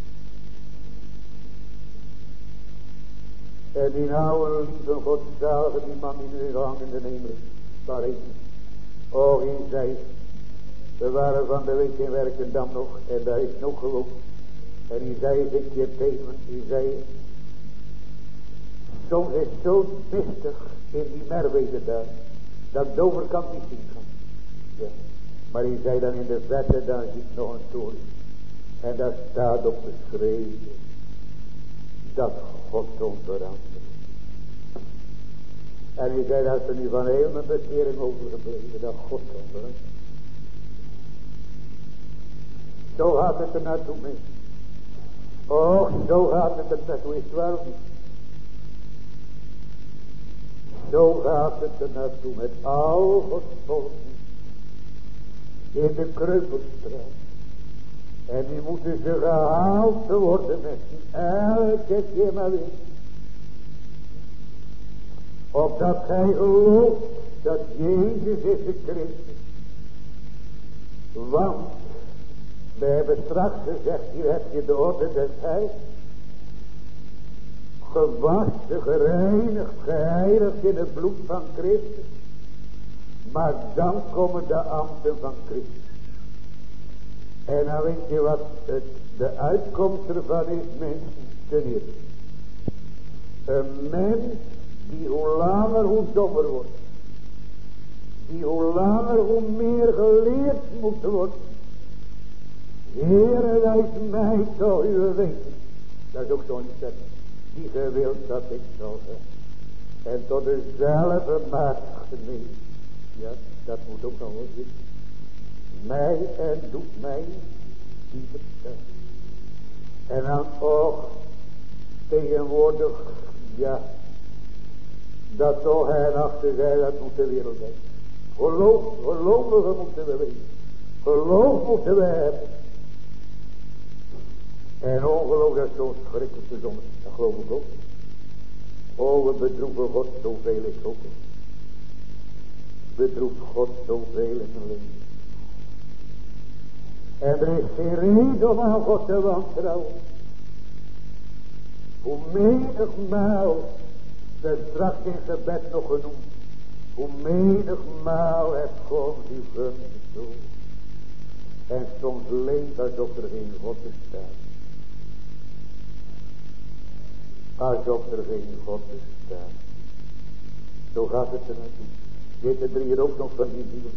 En die oude lieve godzalige, die man die nu lang in de hemel is. Waar is hij? Oh, hij zei, we waren van de week in Werkendam nog. En daar is nog gewoond. En hij zei eens een keer tegen me. Hij zei, soms is het zo mistig in die Merwede daar. Dat ik de overkant niet zien kan. Ja. Maar hij zei dan in de verte, daar zie ik nog een toren. En daar staat op beschreven. Dat God onveranderd. En hij zei dat er nu van heel mijn bekering overgebleven. Dat God onveranderd. Zo gaat het er naartoe mee. Och, zo gaat het er naartoe. Is het wel niet? Zo gaat het er naartoe met al Gods volk. In de Kreupelstraat. En die moeten ze gehaald worden met elke keer maar weer. Opdat gij gelooft dat Jezus is de Christus. Want we hebben straks gezegd, hier heb je de orde des heils. Gewassen, gereinigd, geheiligd in het bloed van Christus. Maar dan komen de ambten van Christus. En dan weet je wat de uitkomst ervan is, mensen, ten eerste. Een mens die hoe langer hoe dommer wordt. Die hoe langer hoe meer geleerd moet worden. Heere, wijs mij toch uw weten. Dat is ook zo'n zet. Die gewild dat ik zal zijn. En tot dezelfde maat genezen. Ja, dat moet ook nog wel zitten. Mij en doet mij die bestaan. En dan ook tegenwoordig, ja, dat toch hij achter zij, dat moet de wereld zijn. Gelovigen moeten we weten. Geloof moeten we hebben. En ongeloof, dat is zo'n schrikkelijke zonde. Dat geloof ik ook. Oh, we bedroeven God zoveel, ik ook. Bedroeft God zoveel in mijn leven. En er is geen reden om aan God te wantrouwen. Hoe menigmaal, dat straks in gebed nog genoemd. Hoe menigmaal het God die gunst zo. En soms leeft alsof er geen God bestaat. Alsof er geen God bestaat. Zo gaat het er naartoe. Weten er hier ook nog van die ziel?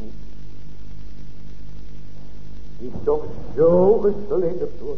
Die soms zo geslingerd wordt.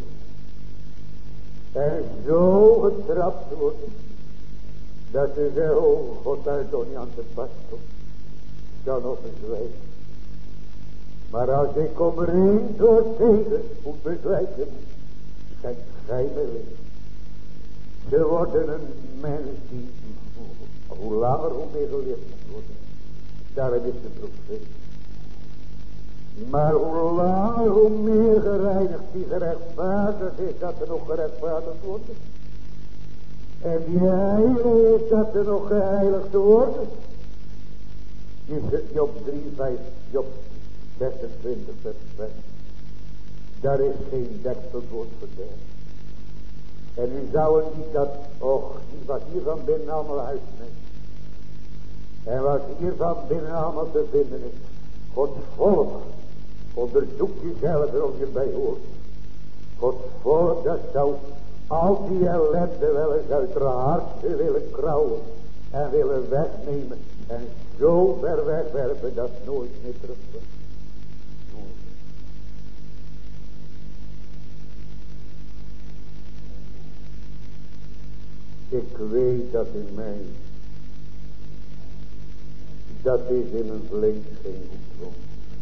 En zo getrapt wordt. Dat ze zeggen, oh God, daar is toch niet aan te pas komt. Dan op een zwijgen. Maar als ik om één door tegen moet bezwijken. Zijn gij me leven. Ze worden een mens die Hoe langer, hoe meer geleerd moet worden. Daarin is de profeet. Maar hoe langer, hoe meer gereinigd die gerechtvaardigd is, dat er nog gerechtvaardigd wordt. En die heilige is, dat er nog geheiligd wordt. Je zit Job 3, 5, Job 26, vers 5. Daar is geen deksel voor het verderf. En u zou niet dat, niet wat hier van binnen allemaal uitneemt. En wat hier van binnen allemaal te vinden is. Gods volk, onderzoek jezelf er of je bij hoort. Gods volk, dat zou al die ellende wel eens uit haar hart willen krauwen. En willen wegnemen. En zo ver wegwerpen dat nooit meer terugkomt. Ik weet dat in mij, dat is in een vlees geen goed woord.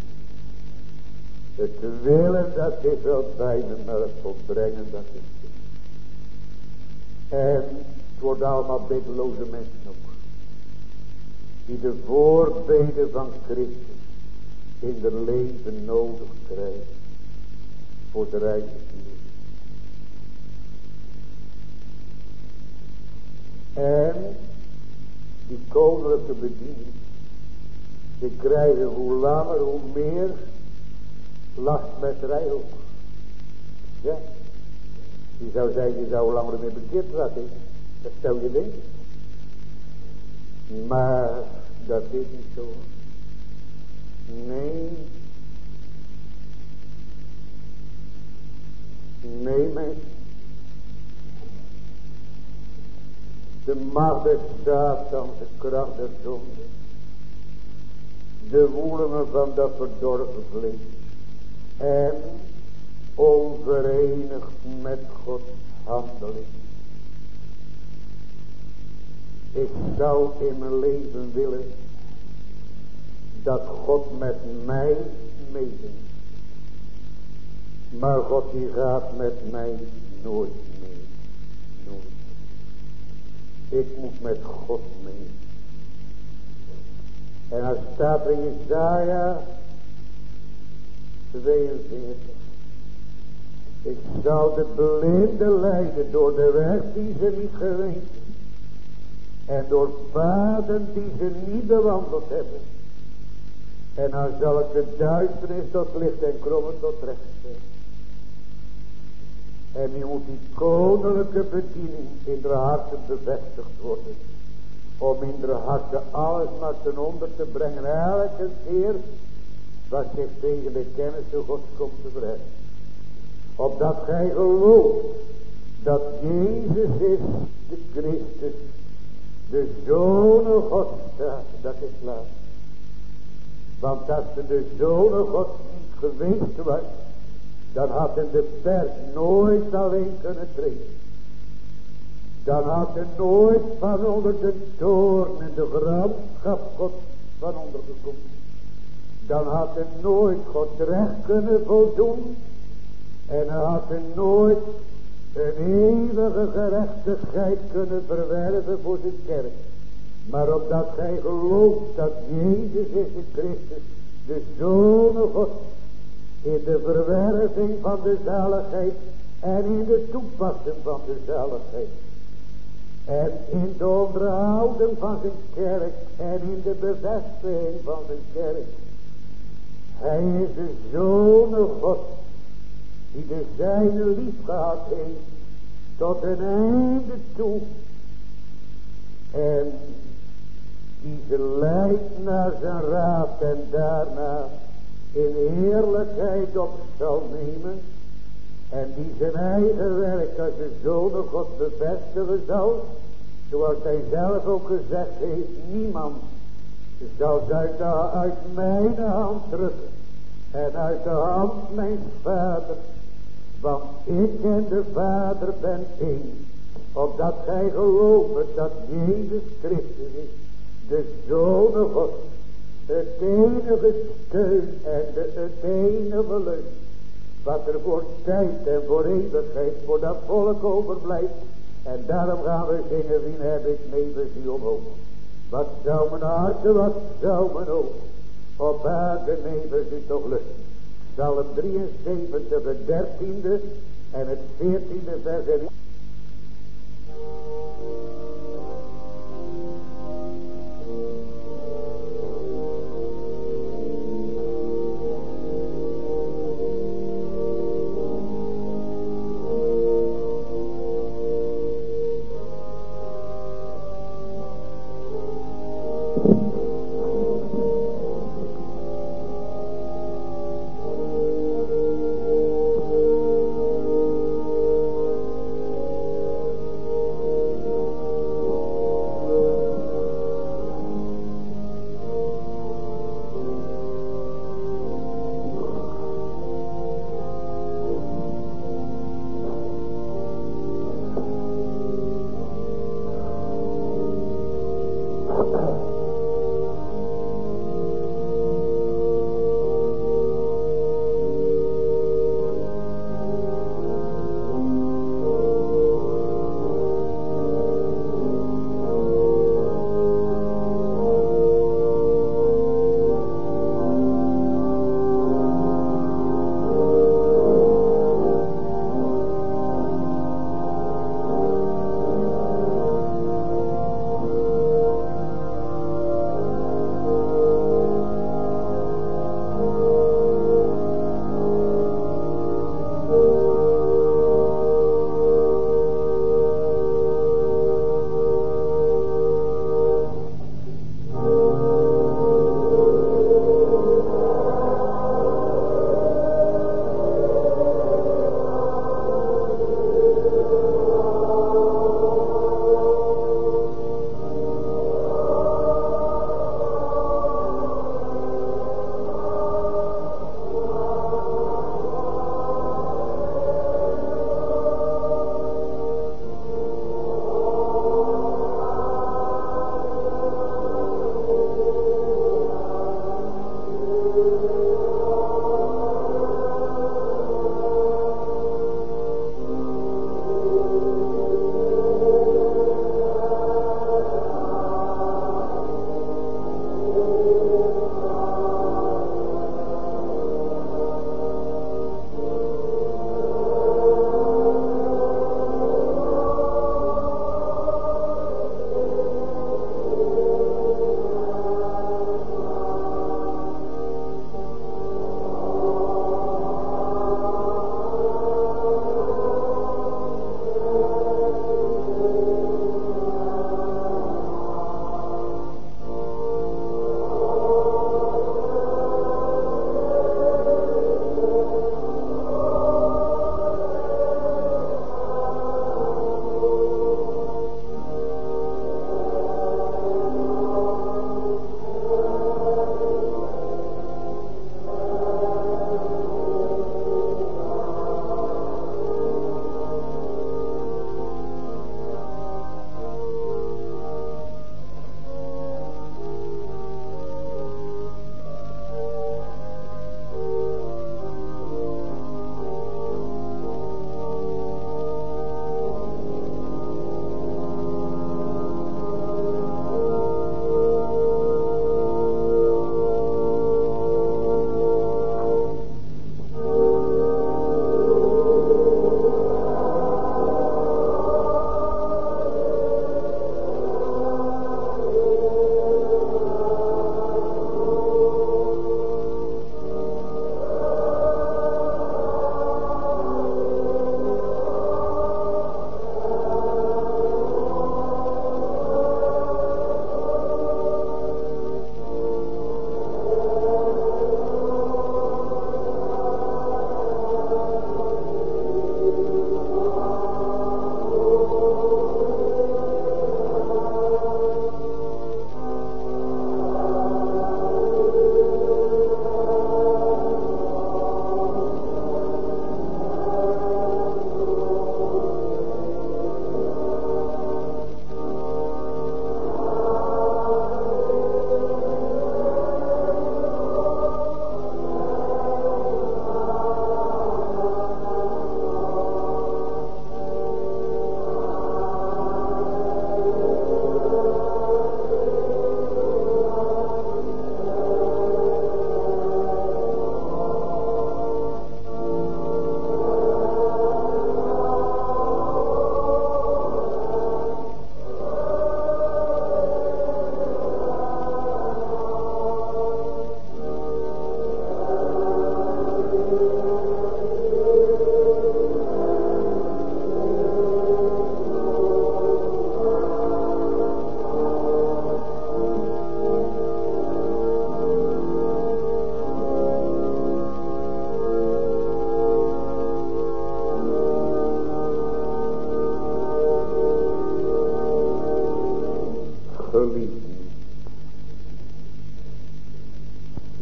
Het willen, dat is wel bijna, maar het volbrengen, dat is het. En het worden allemaal biddeloze mensen ook. Die de voorbeden van Christus in hun leven nodig krijgen. Voor de rijke ziel. En die koninklijke bediening. Ze krijgen hoe langer hoe meer lastmetterij ook. Ja. Die zou zeggen, je zou langer meer bekeerd raken. Dat stel je denken. Maar dat is niet zo. Nee. Nee, mensen. De macht des Satans, de kracht der zonde. De woelingen van dat verdorven vlees. En onverenigd met Gods handeling. Ik zou in mijn leven willen dat God met mij meedenkt. Maar God die gaat met mij nooit mee. Nooit. Ik moet met God mee. En als staat in Jesaja 42. Ik zal de blinde leiden door de weg die ze niet geweten. En door paden die ze niet bewandeld hebben. En dan zal ik de duisternis tot licht en krommen tot recht stellen. En nu moet die koninklijke bediening in de harten bevestigd worden. Om in de harten alles maar ten onder te brengen. Elke keer wat zich tegen de kennis van God komt te brengen. Opdat gij gelooft dat Jezus is de Christus. De Zoon God staat, dat is laat. Want als de Zoon God niet geweest was, dan had de pers nooit alleen kunnen treden. Dan had hij nooit van onder de toorn en de gramschap God van onder gekomen. Dan had hij nooit God recht kunnen voldoen. En hij had hij nooit een eeuwige gerechtigheid kunnen verwerven voor zijn kerk. Maar omdat gij gelooft dat Jezus is de Christus, de Zoon God, in de verwerving van de zaligheid en in de toepassing van de zaligheid. En in de onderhouding van zijn kerk en in de bevestiging van zijn kerk. Hij is de Zoon God, die de zijne lief gehad heeft tot een einde toe. En die ze leidt naar zijn raad en daarna in heerlijkheid op zal nemen. En die zijn eigen werk als de Zoon God bevestigen zal. Zoals hij zelf ook gezegd heeft, niemand zal uit mijn hand drukken. En uit de hand mijn Vader. Want ik en de Vader ben één. Opdat gij gelooft dat Jezus Christus is. De Zoon God. Het enige steun en het enige leun. Wat er voor tijd en voor eeuwigheid voor dat volk overblijft. En daarom gaan we zingen, wie heb ik nevens u omhoog. Wat zou mijn hart, wat zou mijn oog op aarde nevens u toch lusten. Psalm 73, het 13e en het 14e vers.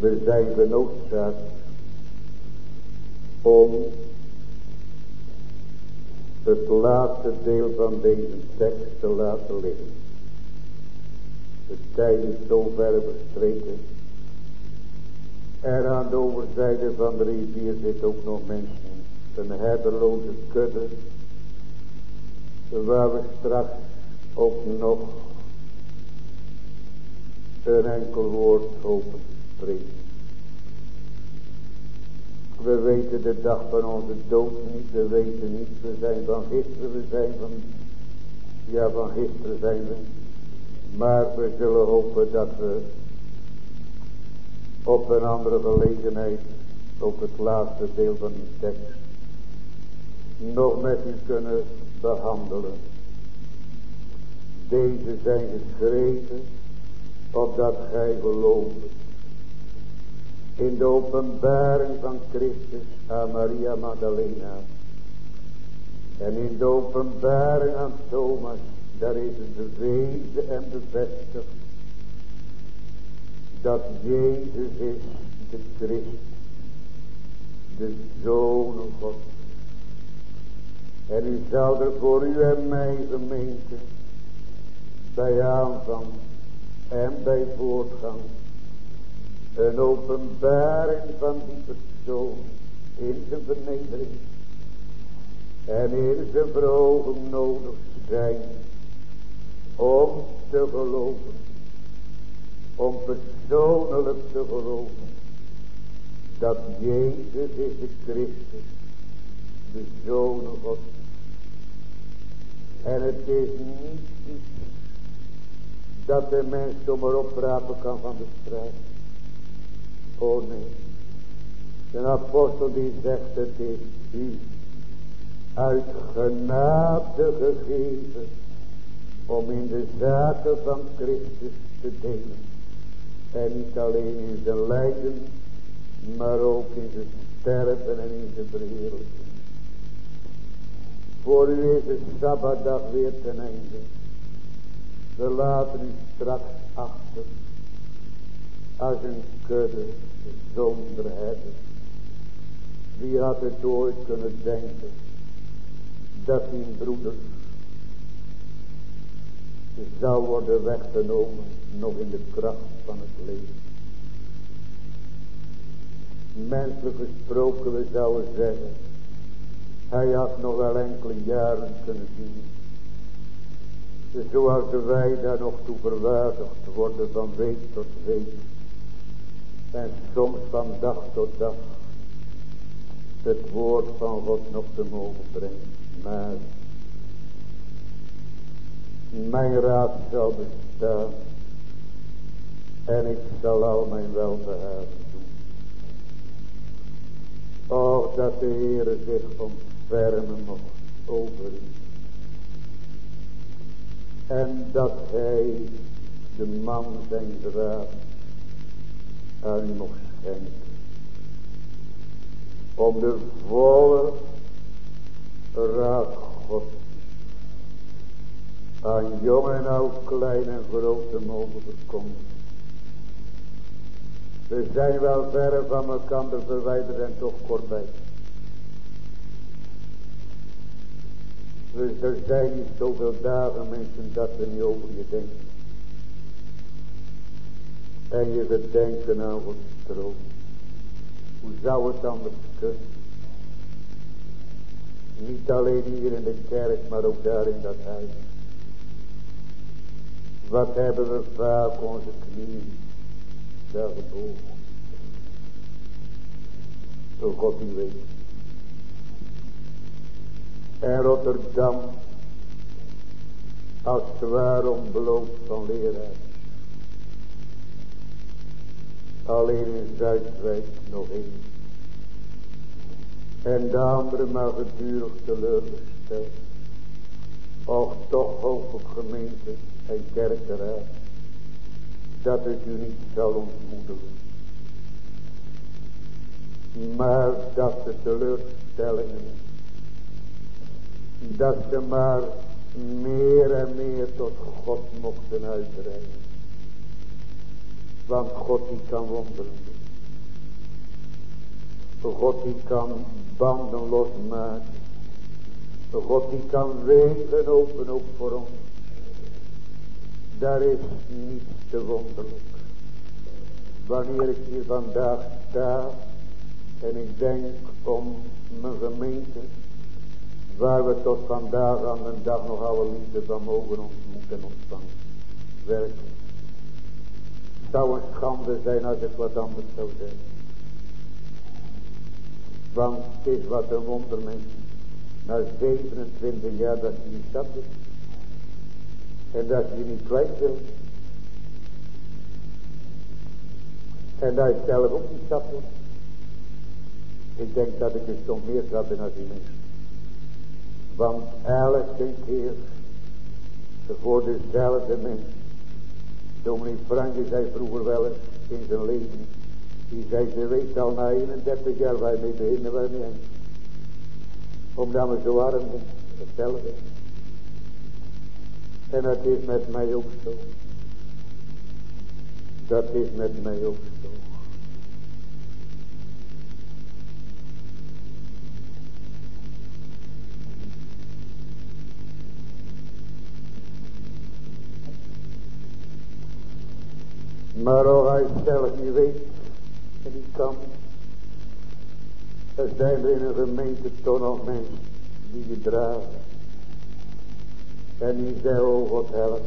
We zijn genoodzaakt om het laatste deel van deze tekst te laten liggen. De tijd is zo ver verstreken. En aan de overzijde van de rivier zit ook nog mensen. Een herderloze kudde. Waar we straks ook nog een enkel woord hopen te spreken. We weten de dag van onze dood niet. We weten niet. We zijn van gisteren. We zijn van gisteren zijn we. Maar we zullen hopen dat we op een andere gelegenheid ook het laatste deel van die tekst nog met u kunnen behandelen. Deze zijn geschreven opdat gij gelooft in de openbaring van Christus aan Maria Magdalena en in de openbaring aan Thomas. Daar is het bewezen en bevestigd dat Jezus is de Christus, de Zoon van God. En u zal er voor u en mij gemeente bij aanvang en bij voortgang een openbaring van die persoon in zijn vernedering en in zijn verhoging nodig zijn om te geloven, om persoonlijk te geloven dat Jezus is de Christus, de Zoon van God. En het is niet iets dat de mens zomaar oprapen kan van de strijd. Oh nee. De apostel die zegt, het is u uit genade gegeven om in de zaken van Christus te delen. En niet alleen in zijn lijden, maar ook in zijn sterven en in zijn verheerlijking. Voor u is de Sabbatdag weer ten einde. We laten u straks achter als een kudde zonder herder. Wie had het ooit kunnen denken dat die broeder zou worden weggenomen nog in de kracht van het leven. Menselijk gesproken, we zouden zeggen, hij had nog wel enkele jaren kunnen zien. Zoals wij daar nog toe verwaardigd worden van week tot week. En soms van dag tot dag het woord van God nog te mogen brengen. Maar mijn raad zal bestaan en ik zal al mijn welbehagen doen. Och, dat de Heere zich ontfermen mocht over u. En dat hij de man zijn raad aan u mocht schenken. Om de volle raad God aan jong en oud, klein en groot te mogen verkondigen. We zijn wel verre van elkaar verwijderd en toch kortbij. Dus er zijn niet zoveel dagen mensen dat ze niet over je denken. En je gedenken aan Gods troon. Hoe zou het anders kunnen? Niet alleen hier in de kerk, maar ook daar in dat huis. Wat hebben we vaak onze knieën daar gebogen. Door God die weet. En Rotterdam als het ware ontbloot van leraar. Alleen in Zuidwijk nog één. En de andere maar gedurig teleurgesteld. Och, toch hoop ik gemeente en kerkeraad dat het u niet zal ontmoedigen. Maar dat de teleurstellingen, dat ze maar meer en meer tot God mochten uitbreiden. Want God die kan wonderen doen. God die kan banden losmaken. God die kan wegen openen ook voor ons. Daar is niets te wonderlijk. Wanneer ik hier vandaag sta en ik denk om mijn gemeente, waar we tot vandaag aan de dag nog alle liefde van mogen ontmoeten en ontvangen. Werkelijk. Het zou een schande zijn als het wat anders zou zijn. Want het is wat een wondermens. Na 27 jaar dat je niet zat is. En dat je niet kwijt wil. En dat je zelf ook niet zat wordt. Ik denk dat ik er soms meer zat ben als die mensen. Want elke keer voor dezelfde mens. Dominee Franke zei vroeger wel eens in zijn leven. Die zei, ze weet al na 31 jaar waar je mee beginnen, waar je niet eens. Omdat we zo arm zijn, hetzelfde. En dat is met mij ook zo. Dat is met mij ook zo. Maar als hij zelf niet weet en niet kan, er zijn er in een gemeente toch nog mensen die je dragen. En die zeggen, oh God help.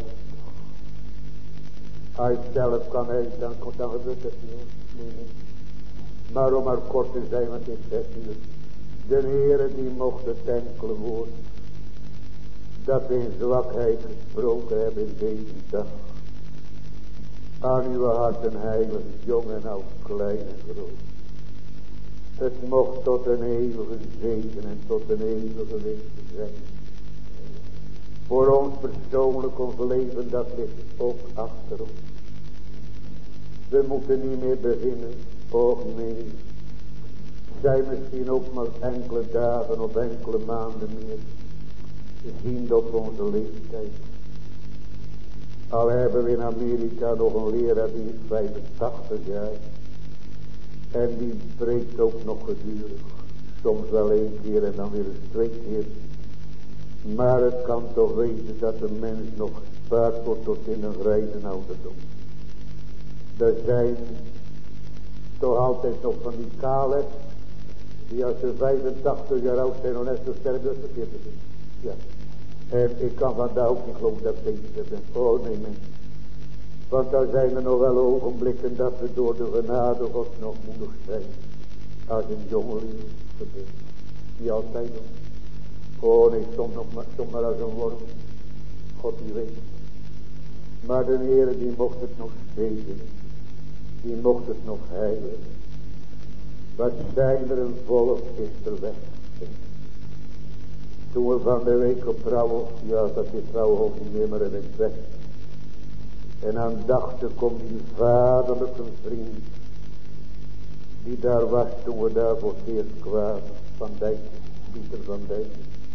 Hij zelf kan hij, dan gebeurt het niet. Nee. Maar om maar kort te zijn, want het is 6 uur. De Heere die mocht het enkele woord dat we in zwakheid gesproken hebben in deze dag. Aan uw harten heilig, jong en oud, klein en groot. Het mocht tot een eeuwige zegen en tot een eeuwige winst zijn. Voor ons persoonlijk ons leven, dat ligt ook achter ons. We moeten niet meer beginnen, och nee. Zijn misschien ook maar enkele dagen of enkele maanden meer. Ziend op onze leeftijd. Al hebben we in Amerika nog een leraar die is 85 jaar. En die preekt ook nog gedurig. Soms wel 1 keer en dan weer eens 2 keer. Maar het kan toch wezen dat een mens nog gespaard wordt tot in een grijze ouderdom. Er zijn toch altijd nog van die kale, die als ze 85 jaar oud zijn nog net zo sterk als ze 40 is. Ja. En ik kan vandaag ook niet geloven dat ik bezig ben. Oh nee mensen. Want dan zijn er nog wel ogenblikken dat we door de genade God nog moedig zijn. Als een jongeling gebeurt. Die altijd doen. Oh nee, soms maar als een worm. God die weet. Maar de Heere die mocht het nog zegenen. Die mocht het nog heilen. Wat zijn er een volk is er weg. Toen we van de week op trouwen, ja dat is trouwen ook niet meer, maar dat is weg. En aandachtig komt die vaderlijke vriend, die daar was toen we daar voor het eerst kwamen, Van Dijk, Pieter van Dijk.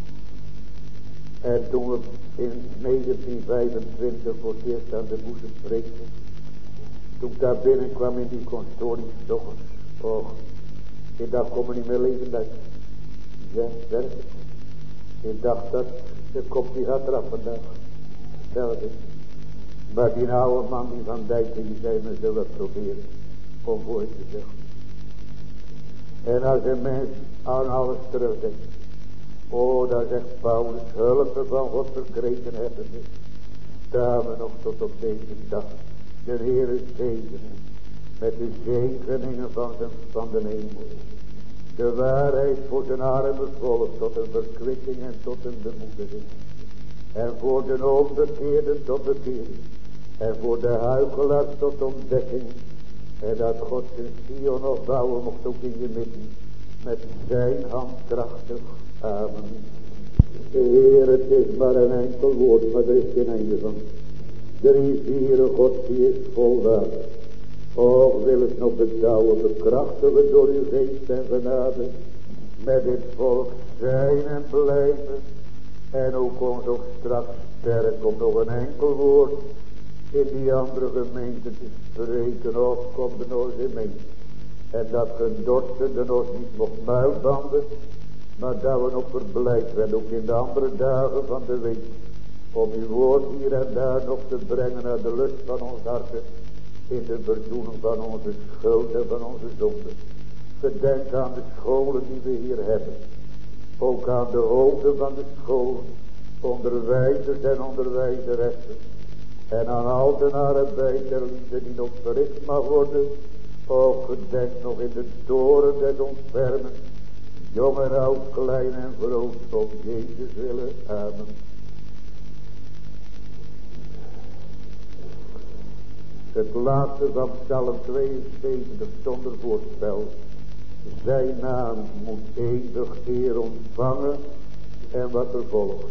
En toen we in 1925 voor het eerst aan de boezem preekten, toen ik daar binnenkwam in die constorie, toch, oh, ik dacht, kom er niet meer leven uit. Ja, werkelijk. Ik dacht dat de kop die gaat eraf vandaag. Stel het. Maar die oude man die Van Dijk, die zei me zullen proberen om voor te zeggen. En als een mens aan alles terugdenkt. Oh, daar zegt Paulus, hulp van God verkregen hebben we. Staan we nog tot op deze dag. De Heere zegenen met de zegeningen van de hemel. De waarheid voor zijn arme volk tot een verkwikking en tot een bemoediging. En voor de onbekeerde tot bekering. En voor de huichelaar tot ontdekking. En dat God zijn Sion nog bouwen mocht ook in je midden. Met zijn hand krachtig. Amen. Heer, het is maar een enkel woord, maar er is geen einde van. De riviere God die is vol water. Och, wil het nog bedouwen, bekrachtigen door uw geest en genade. Met dit volk zijn en blijven. En ook ons ook straks sterk om nog een enkel woord in die andere gemeente te spreken. Och, kom er nog eens in mee. En dat gedorstende nog niet mocht muilbanden, maar dat we nog verblijd werden, ook in de andere dagen van de week, om uw woord hier en daar nog te brengen naar de lust van ons harten, in de verzoening van onze schuld en van onze zonde. Gedenk aan de scholen die we hier hebben, ook aan de hoofden van de scholen, onderwijzers en onderwijzeressen, en aan al de arbeid der liefde die nog verricht mag worden. Ook gedenk nog in de toren des ontfermen, jong en oud, klein en groot, om Jezus willen. Amen. Het laatste van Psalm 72 zonder voorspel. Zijn naam moet eeuwig eer ontvangen en wat er volgt.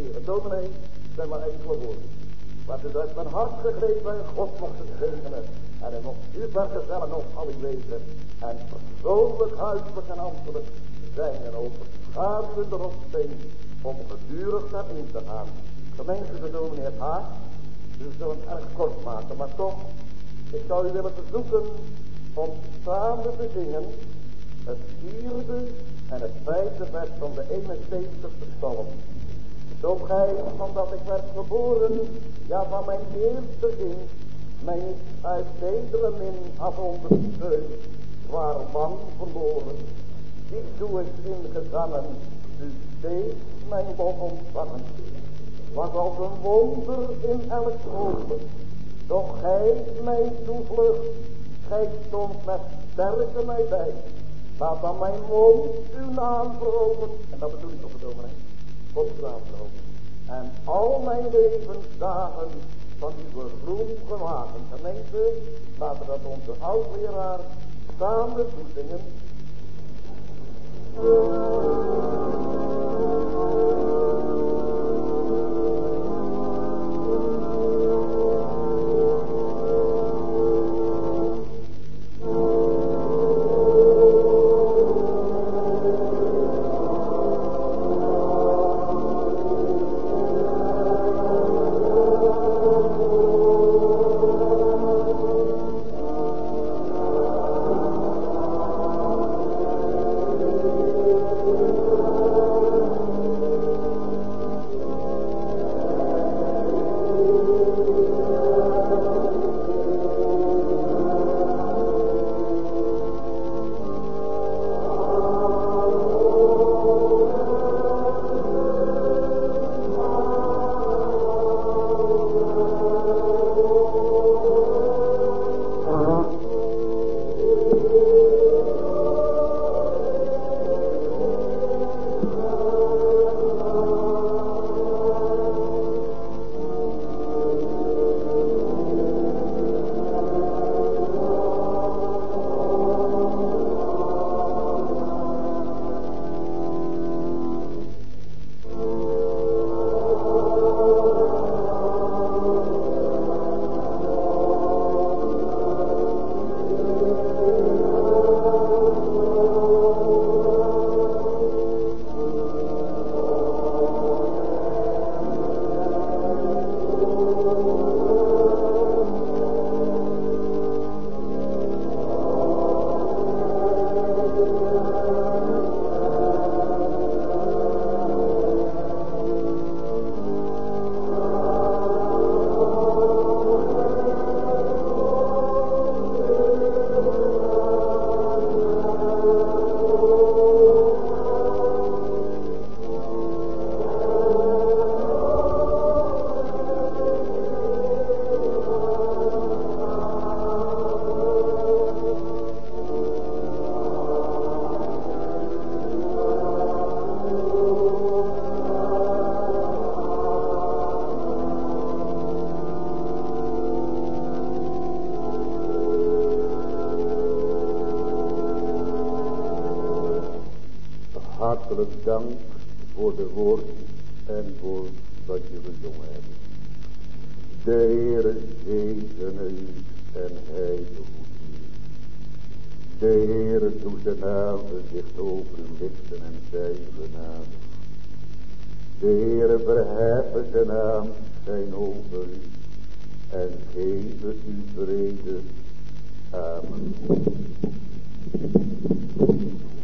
Wat is uit mijn hart gegrepen en God mocht het zegenen. En een nog supergezellig nog al in wezen. En persoonlijk, huiselijk en ambtelijk zijn er overschaduwende rotsteen om gedurig naar in te gaan. Gemeente de dominee het Haag. Dus we zullen het erg kort maken, maar toch, ik zou u willen verzoeken om samen te zingen het 4e en het 5e vers van de 71ste psalm. Zo gij, omdat ik werd geboren, ja van mijn eerste zin, mij niet uit tedere min had ondersteund, waar lang verloren. Die doe ik in gezangen, u steeds mijn lof ontvangen. Was als een wonder in elk ogen, doch gij mijn toevlucht, gij stond met sterke mij bij. Laat dan mijn mond uw naam verhogen, en dat bedoel ik op het dominee, Gods naam verhogen. En al mijn levensdagen van uw roem gewagen. Gemeente, laten we dat onze oud-leraar samen toezingen. Hartelijk dank voor de woorden en voor wat je gezongen hebt. De Heere zegene u en hij behoedt u. De Heere doet zijn aangezicht over u lichten en zijn genadig. De Heere verheffen zijn naam zijn over u en geven u vrede. Amen.